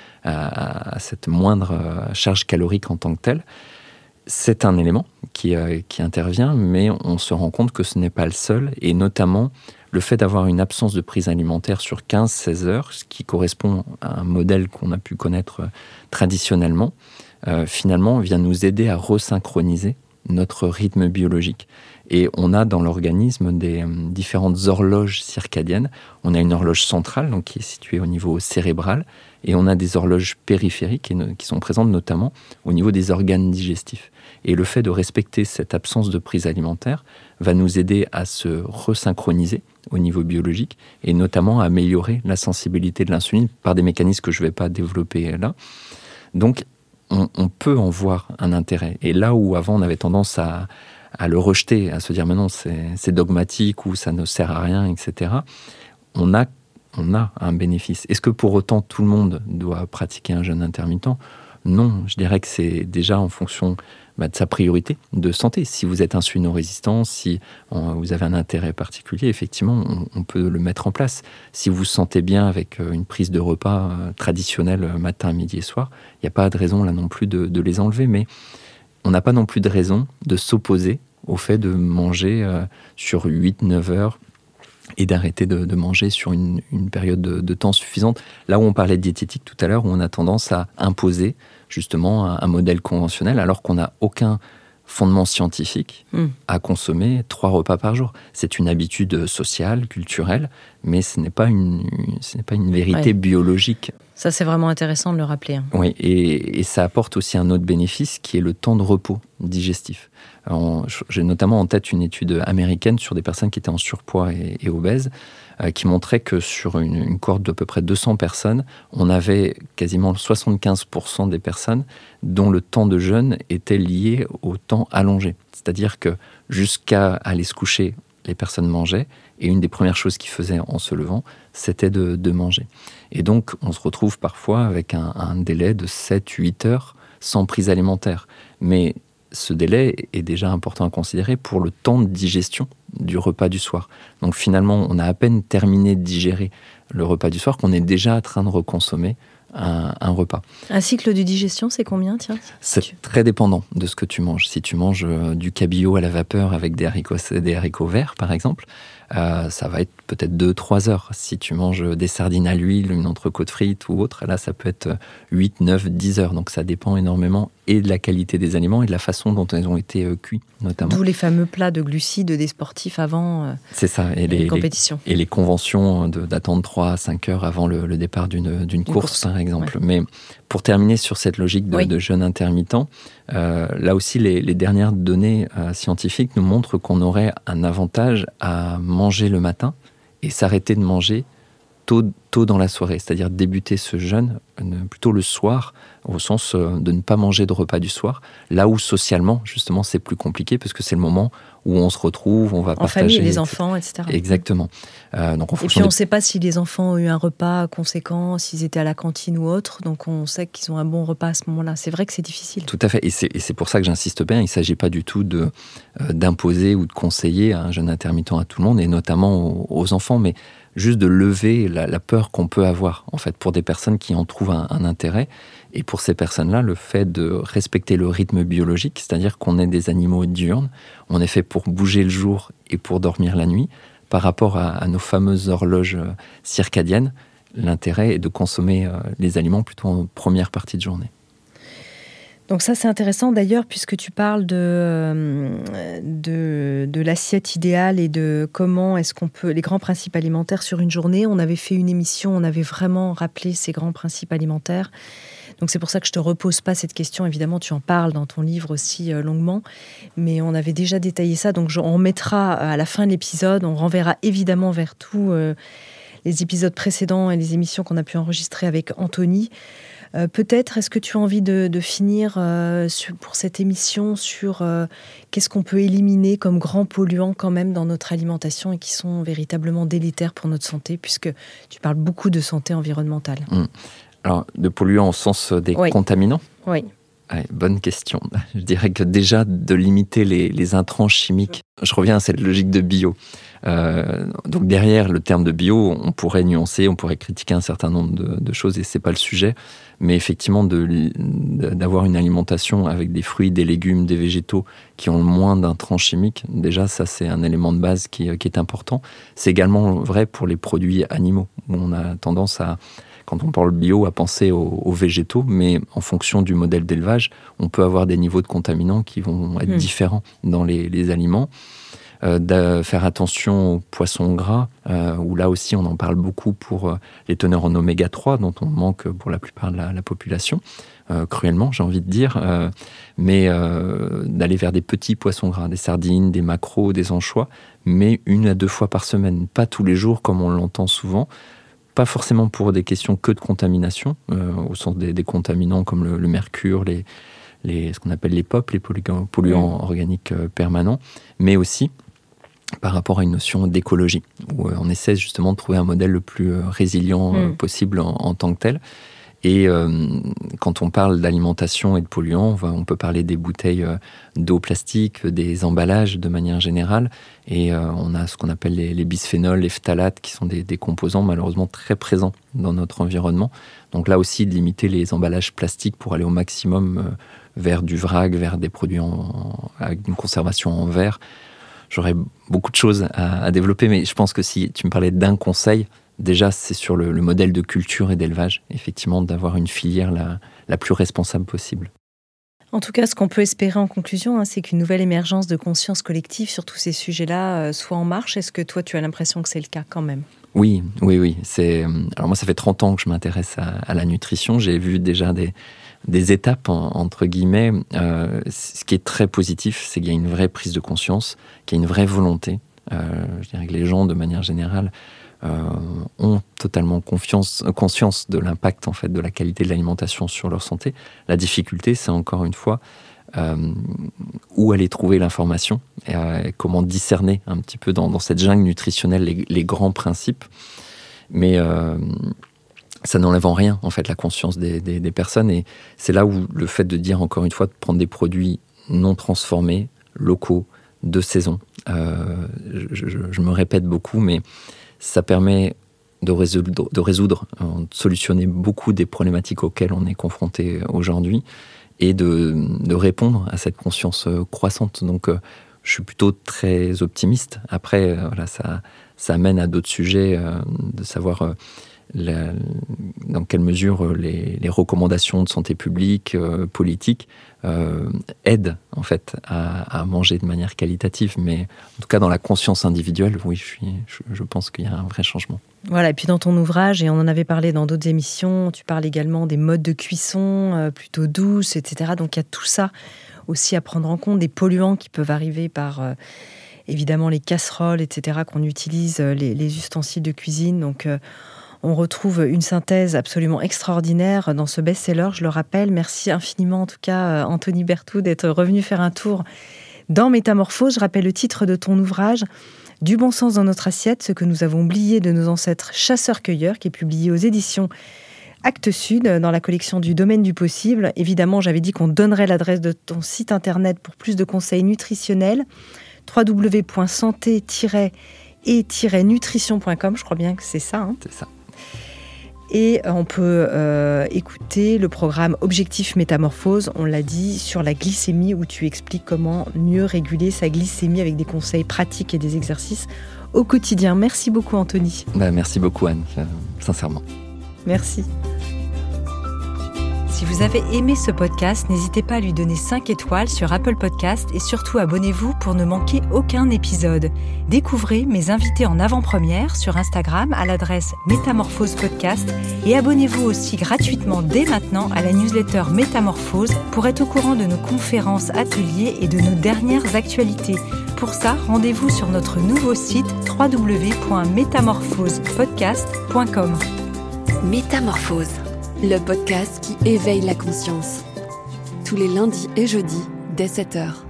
à, à cette moindre charge calorique en tant que telle. C'est un élément qui, euh, qui intervient, mais on se rend compte que ce n'est pas le seul, et notamment le fait d'avoir une absence de prise alimentaire sur quinze à seize heures, ce qui correspond à un modèle qu'on a pu connaître traditionnellement, euh, finalement vient nous aider à resynchroniser notre rythme biologique. Et on a dans l'organisme des euh, différentes horloges circadiennes. On a une horloge centrale, donc qui est située au niveau cérébral, et on a des horloges périphériques et, qui sont présentes notamment au niveau des organes digestifs. Et le fait de respecter cette absence de prise alimentaire va nous aider à se resynchroniser au niveau biologique et notamment à améliorer la sensibilité de l'insuline par des mécanismes que je ne vais pas développer là. Donc, on, on peut en voir un intérêt. Et là où avant on avait tendance à, à le rejeter, à se dire « mais non, c'est, c'est dogmatique » ou « ça ne sert à rien », et cetera, on a, on a un bénéfice. Est-ce que pour autant tout le monde doit pratiquer un jeûne intermittent ? Non, je dirais que c'est déjà en fonction bah, de sa priorité de santé. Si vous êtes insulino-résistant, si euh, vous avez un intérêt particulier, effectivement, on, on peut le mettre en place. Si vous vous sentez bien avec euh, une prise de repas euh, traditionnelle euh, matin, midi et soir, il n'y a pas de raison là non plus de, de les enlever, mais on n'a pas non plus de raison de s'opposer au fait de manger euh, sur huit à neuf heures et d'arrêter de, de manger sur une, une période de, de temps suffisante. Là où on parlait de diététique tout à l'heure, où on a tendance à imposer justement un, un modèle conventionnel, alors qu'on n'a aucun fondement scientifique mmh. à consommer trois repas par jour. C'est une habitude sociale, culturelle, mais ce n'est pas une, ce n'est pas une vérité ouais. biologique. Ça, c'est vraiment intéressant de le rappeler. Hein. Oui, et, et ça apporte aussi un autre bénéfice qui est le temps de repos digestif. Alors, j'ai notamment en tête une étude américaine sur des personnes qui étaient en surpoids et, et obèses, euh, qui montrait que sur une, une cohorte d'à peu près deux cents personnes, on avait quasiment soixante-quinze pour cent des personnes dont le temps de jeûne était lié au temps allongé. C'est-à-dire que jusqu'à aller se coucher, les personnes mangeaient, et une des premières choses qu'ils faisaient en se levant, c'était de, de manger. Et donc, on se retrouve parfois avec un, un délai de sept à huit heures sans prise alimentaire. Mais ce délai est déjà important à considérer pour le temps de digestion du repas du soir. Donc finalement, on a à peine terminé de digérer le repas du soir qu'on est déjà en train de reconsommer un, un repas. Un cycle de digestion, c'est combien, tiens ? C'est tu... très dépendant de ce que tu manges. Si tu manges euh, du cabillaud à la vapeur avec des haricots, des haricots verts, par exemple, euh, ça va être peut-être deux à trois heures. Si tu manges des sardines à l'huile, une entrecôte frite ou autre, là, ça peut être huit, neuf, dix heures. Donc ça dépend énormément et de la qualité des aliments et de la façon dont ils ont été euh, cuits, notamment. D'où les fameux plats de glucides des sportifs avant euh, C'est ça. Et les, les compétitions. Les, et les conventions de, d'attendre trois à cinq heures avant le, le départ d'une, d'une course, course, par exemple. Ouais. Mais pour terminer sur cette logique de, oui. de jeûne intermittent, euh, là aussi, les, les dernières données euh, scientifiques nous montrent qu'on aurait un avantage à manger le matin et s'arrêter de manger tôt, tôt dans la soirée, c'est-à-dire débuter ce jeûne plutôt le soir, au sens de ne pas manger de repas du soir, là où socialement, justement, c'est plus compliqué, parce que c'est le moment où on se retrouve, on va en partager... En famille, les enfants, et cetera. Exactement. Euh, donc en et puis on ne des... sait pas si les enfants ont eu un repas conséquent, s'ils étaient à la cantine ou autre, donc on sait qu'ils ont un bon repas à ce moment-là. C'est vrai que c'est difficile. Tout à fait, et c'est, et c'est pour ça que j'insiste bien, il ne s'agit pas du tout de, euh, d'imposer ou de conseiller un jeûne intermittent à tout le monde, et notamment aux, aux enfants, mais juste de lever la, la peur qu'on peut avoir, en fait, pour des personnes qui en trouvent un, un intérêt. Et pour ces personnes-là, le fait de respecter le rythme biologique, c'est-à-dire qu'on est des animaux diurnes, on est fait pour bouger le jour et pour dormir la nuit, par rapport à, à nos fameuses horloges circadiennes, l'intérêt est de consommer euh, les aliments plutôt en première partie de journée. Donc ça, c'est intéressant d'ailleurs, puisque tu parles de, de, de l'assiette idéale et de comment est-ce qu'on peut... Les grands principes alimentaires sur une journée. On avait fait une émission, on avait vraiment rappelé ces grands principes alimentaires. Donc c'est pour ça que je ne te repose pas cette question. Évidemment, tu en parles dans ton livre aussi euh, longuement. Mais on avait déjà détaillé ça. Donc je, on mettra à la fin de l'épisode, on renverra évidemment vers tous euh, les épisodes précédents et les émissions qu'on a pu enregistrer avec Anthony. Euh, peut-être, est-ce que tu as envie de, de finir euh, sur, pour cette émission sur euh, qu'est-ce qu'on peut éliminer comme grands polluants quand même dans notre alimentation et qui sont véritablement délétères pour notre santé, puisque tu parles beaucoup de santé environnementale. Mmh. Alors, de polluants au sens des oui. contaminants ? Oui. Ouais, bonne question. Je dirais que déjà, de limiter les, les intrants chimiques, je reviens à cette logique de bio. Euh, donc derrière le terme de bio, on pourrait nuancer, on pourrait critiquer un certain nombre de, de choses et c'est pas le sujet. Mais effectivement, de, de, d'avoir une alimentation avec des fruits, des légumes, des végétaux qui ont le moins d'intrants chimiques, déjà ça c'est un élément de base qui, qui est important. C'est également vrai pour les produits animaux, où on a tendance à, quand on parle bio, à penser aux, aux végétaux, mais en fonction du modèle d'élevage, on peut avoir des niveaux de contaminants qui vont être mmh. différents dans les, les aliments. Euh, de faire attention aux poissons gras, euh, où là aussi on en parle beaucoup pour euh, les teneurs en oméga trois, dont on manque pour la plupart de la, la population, euh, cruellement j'ai envie de dire, euh, mais euh, d'aller vers des petits poissons gras, des sardines, des maquereaux, des anchois, mais une à deux fois par semaine, pas tous les jours comme on l'entend souvent, pas forcément pour des questions que de contamination, euh, au sens des, des contaminants comme le, le mercure, les, les, ce qu'on appelle les P O P, les polluants, polluants mmh. organiques euh, permanents, mais aussi par rapport à une notion d'écologie, où on essaie justement de trouver un modèle le plus résilient mmh. possible en, en tant que tel. Et euh, quand on parle d'alimentation et de polluants, on, va, on peut parler des bouteilles d'eau plastique, des emballages de manière générale, et euh, on a ce qu'on appelle les, les bisphénols, les phtalates, qui sont des, des composants malheureusement très présents dans notre environnement. Donc là aussi, de limiter les emballages plastiques pour aller au maximum euh, vers du vrac, vers des produits en, avec une conservation en verre. J'aurais beaucoup de choses à, à développer, mais je pense que si tu me parlais d'un conseil, déjà, c'est sur le, le modèle de culture et d'élevage, effectivement, d'avoir une filière la, la plus responsable possible. En tout cas, ce qu'on peut espérer en conclusion, hein, c'est qu'une nouvelle émergence de conscience collective sur tous ces sujets-là euh, soit en marche. Est-ce que toi, tu as l'impression que c'est le cas quand même ? Oui, oui, oui. C'est... Alors moi, ça fait trente ans que je m'intéresse à, à la nutrition. J'ai vu déjà des... des étapes, entre guillemets. Euh, ce qui est très positif, c'est qu'il y a une vraie prise de conscience, qu'il y a une vraie volonté. Euh, je dirais que les gens, de manière générale, euh, ont totalement confiance, conscience de l'impact, en fait, de la qualité de l'alimentation sur leur santé. La difficulté, c'est encore une fois euh, où aller trouver l'information, et, euh, et comment discerner un petit peu dans, dans cette jungle nutritionnelle les, les grands principes. Mais... Euh, ça n'enlève en rien, en fait, la conscience des, des, des personnes. Et c'est là où le fait de dire, encore une fois, de prendre des produits non transformés, locaux, de saison. Euh, je, je, je me répète beaucoup, mais ça permet de résoudre, de résoudre, de solutionner beaucoup des problématiques auxquelles on est confronté aujourd'hui et de, de répondre à cette conscience croissante. Donc, euh, je suis plutôt très optimiste. Après, euh, voilà, ça, ça amène à d'autres sujets, euh, de savoir... Euh, La, dans quelle mesure les, les recommandations de santé publique, euh, politique, euh, aident en fait à, à manger de manière qualitative. Mais en tout cas, dans la conscience individuelle, oui, je, suis, je, je pense qu'il y a un vrai changement. Voilà, et puis dans ton ouvrage, et on en avait parlé dans d'autres émissions, tu parles également des modes de cuisson euh, plutôt douces, et cetera. Donc il y a tout ça aussi à prendre en compte, des polluants qui peuvent arriver par... Euh, évidemment les casseroles, et cetera, qu'on utilise, les, les ustensiles de cuisine. Donc... Euh, On retrouve une synthèse absolument extraordinaire dans ce best-seller, je le rappelle. Merci infiniment, en tout cas, Anthony Berthoud, d'être revenu faire un tour dans Métamorphose. Je rappelle le titre de ton ouvrage, « Du bon sens dans notre assiette, ce que nous avons oublié de nos ancêtres chasseurs-cueilleurs », qui est publié aux éditions Actes Sud, dans la collection du Domaine du possible. Évidemment, j'avais dit qu'on donnerait l'adresse de ton site internet pour plus de conseils nutritionnels, w w w point santé tiret et tiret nutrition point com, je crois bien que c'est ça. Hein. C'est ça. Et on peut euh, écouter le programme Objectif Métamorphose, on l'a dit, sur la glycémie, où tu expliques comment mieux réguler sa glycémie avec des conseils pratiques et des exercices au quotidien. Merci beaucoup Anthony. Bah, merci beaucoup Anne, euh, sincèrement. Merci. Si vous avez aimé ce podcast, n'hésitez pas à lui donner cinq étoiles sur Apple Podcast et surtout abonnez-vous pour ne manquer aucun épisode. Découvrez mes invités en avant-première sur Instagram à l'adresse Métamorphose Podcast et abonnez-vous aussi gratuitement dès maintenant à la newsletter Métamorphose pour être au courant de nos conférences, ateliers et de nos dernières actualités. Pour ça, rendez-vous sur notre nouveau site w w w point métamorphose podcast point com. Métamorphose, le podcast qui éveille la conscience. Tous les lundis et jeudis, dès sept heures.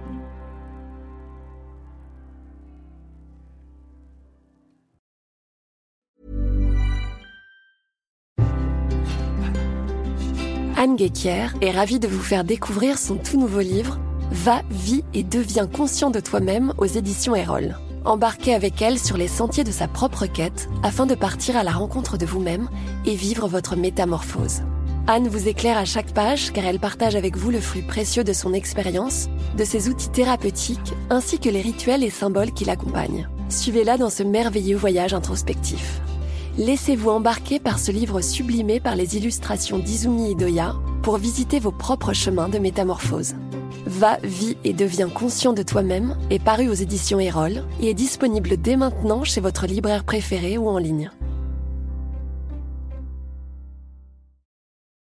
Anne Guéquière est ravie de vous faire découvrir son tout nouveau livre « Va, vis et deviens conscient de toi-même » aux éditions Erol. Embarquez avec elle sur les sentiers de sa propre quête afin de partir à la rencontre de vous-même et vivre votre métamorphose. Anne vous éclaire à chaque page car elle partage avec vous le fruit précieux de son expérience, de ses outils thérapeutiques ainsi que les rituels et symboles qui l'accompagnent. Suivez-la dans ce merveilleux voyage introspectif. Laissez-vous embarquer par ce livre sublimé par les illustrations d'Izumi Idoya pour visiter vos propres chemins de métamorphose. Va, vis et deviens conscient de toi-même est paru aux éditions Erol et est disponible dès maintenant chez votre libraire préféré ou en ligne.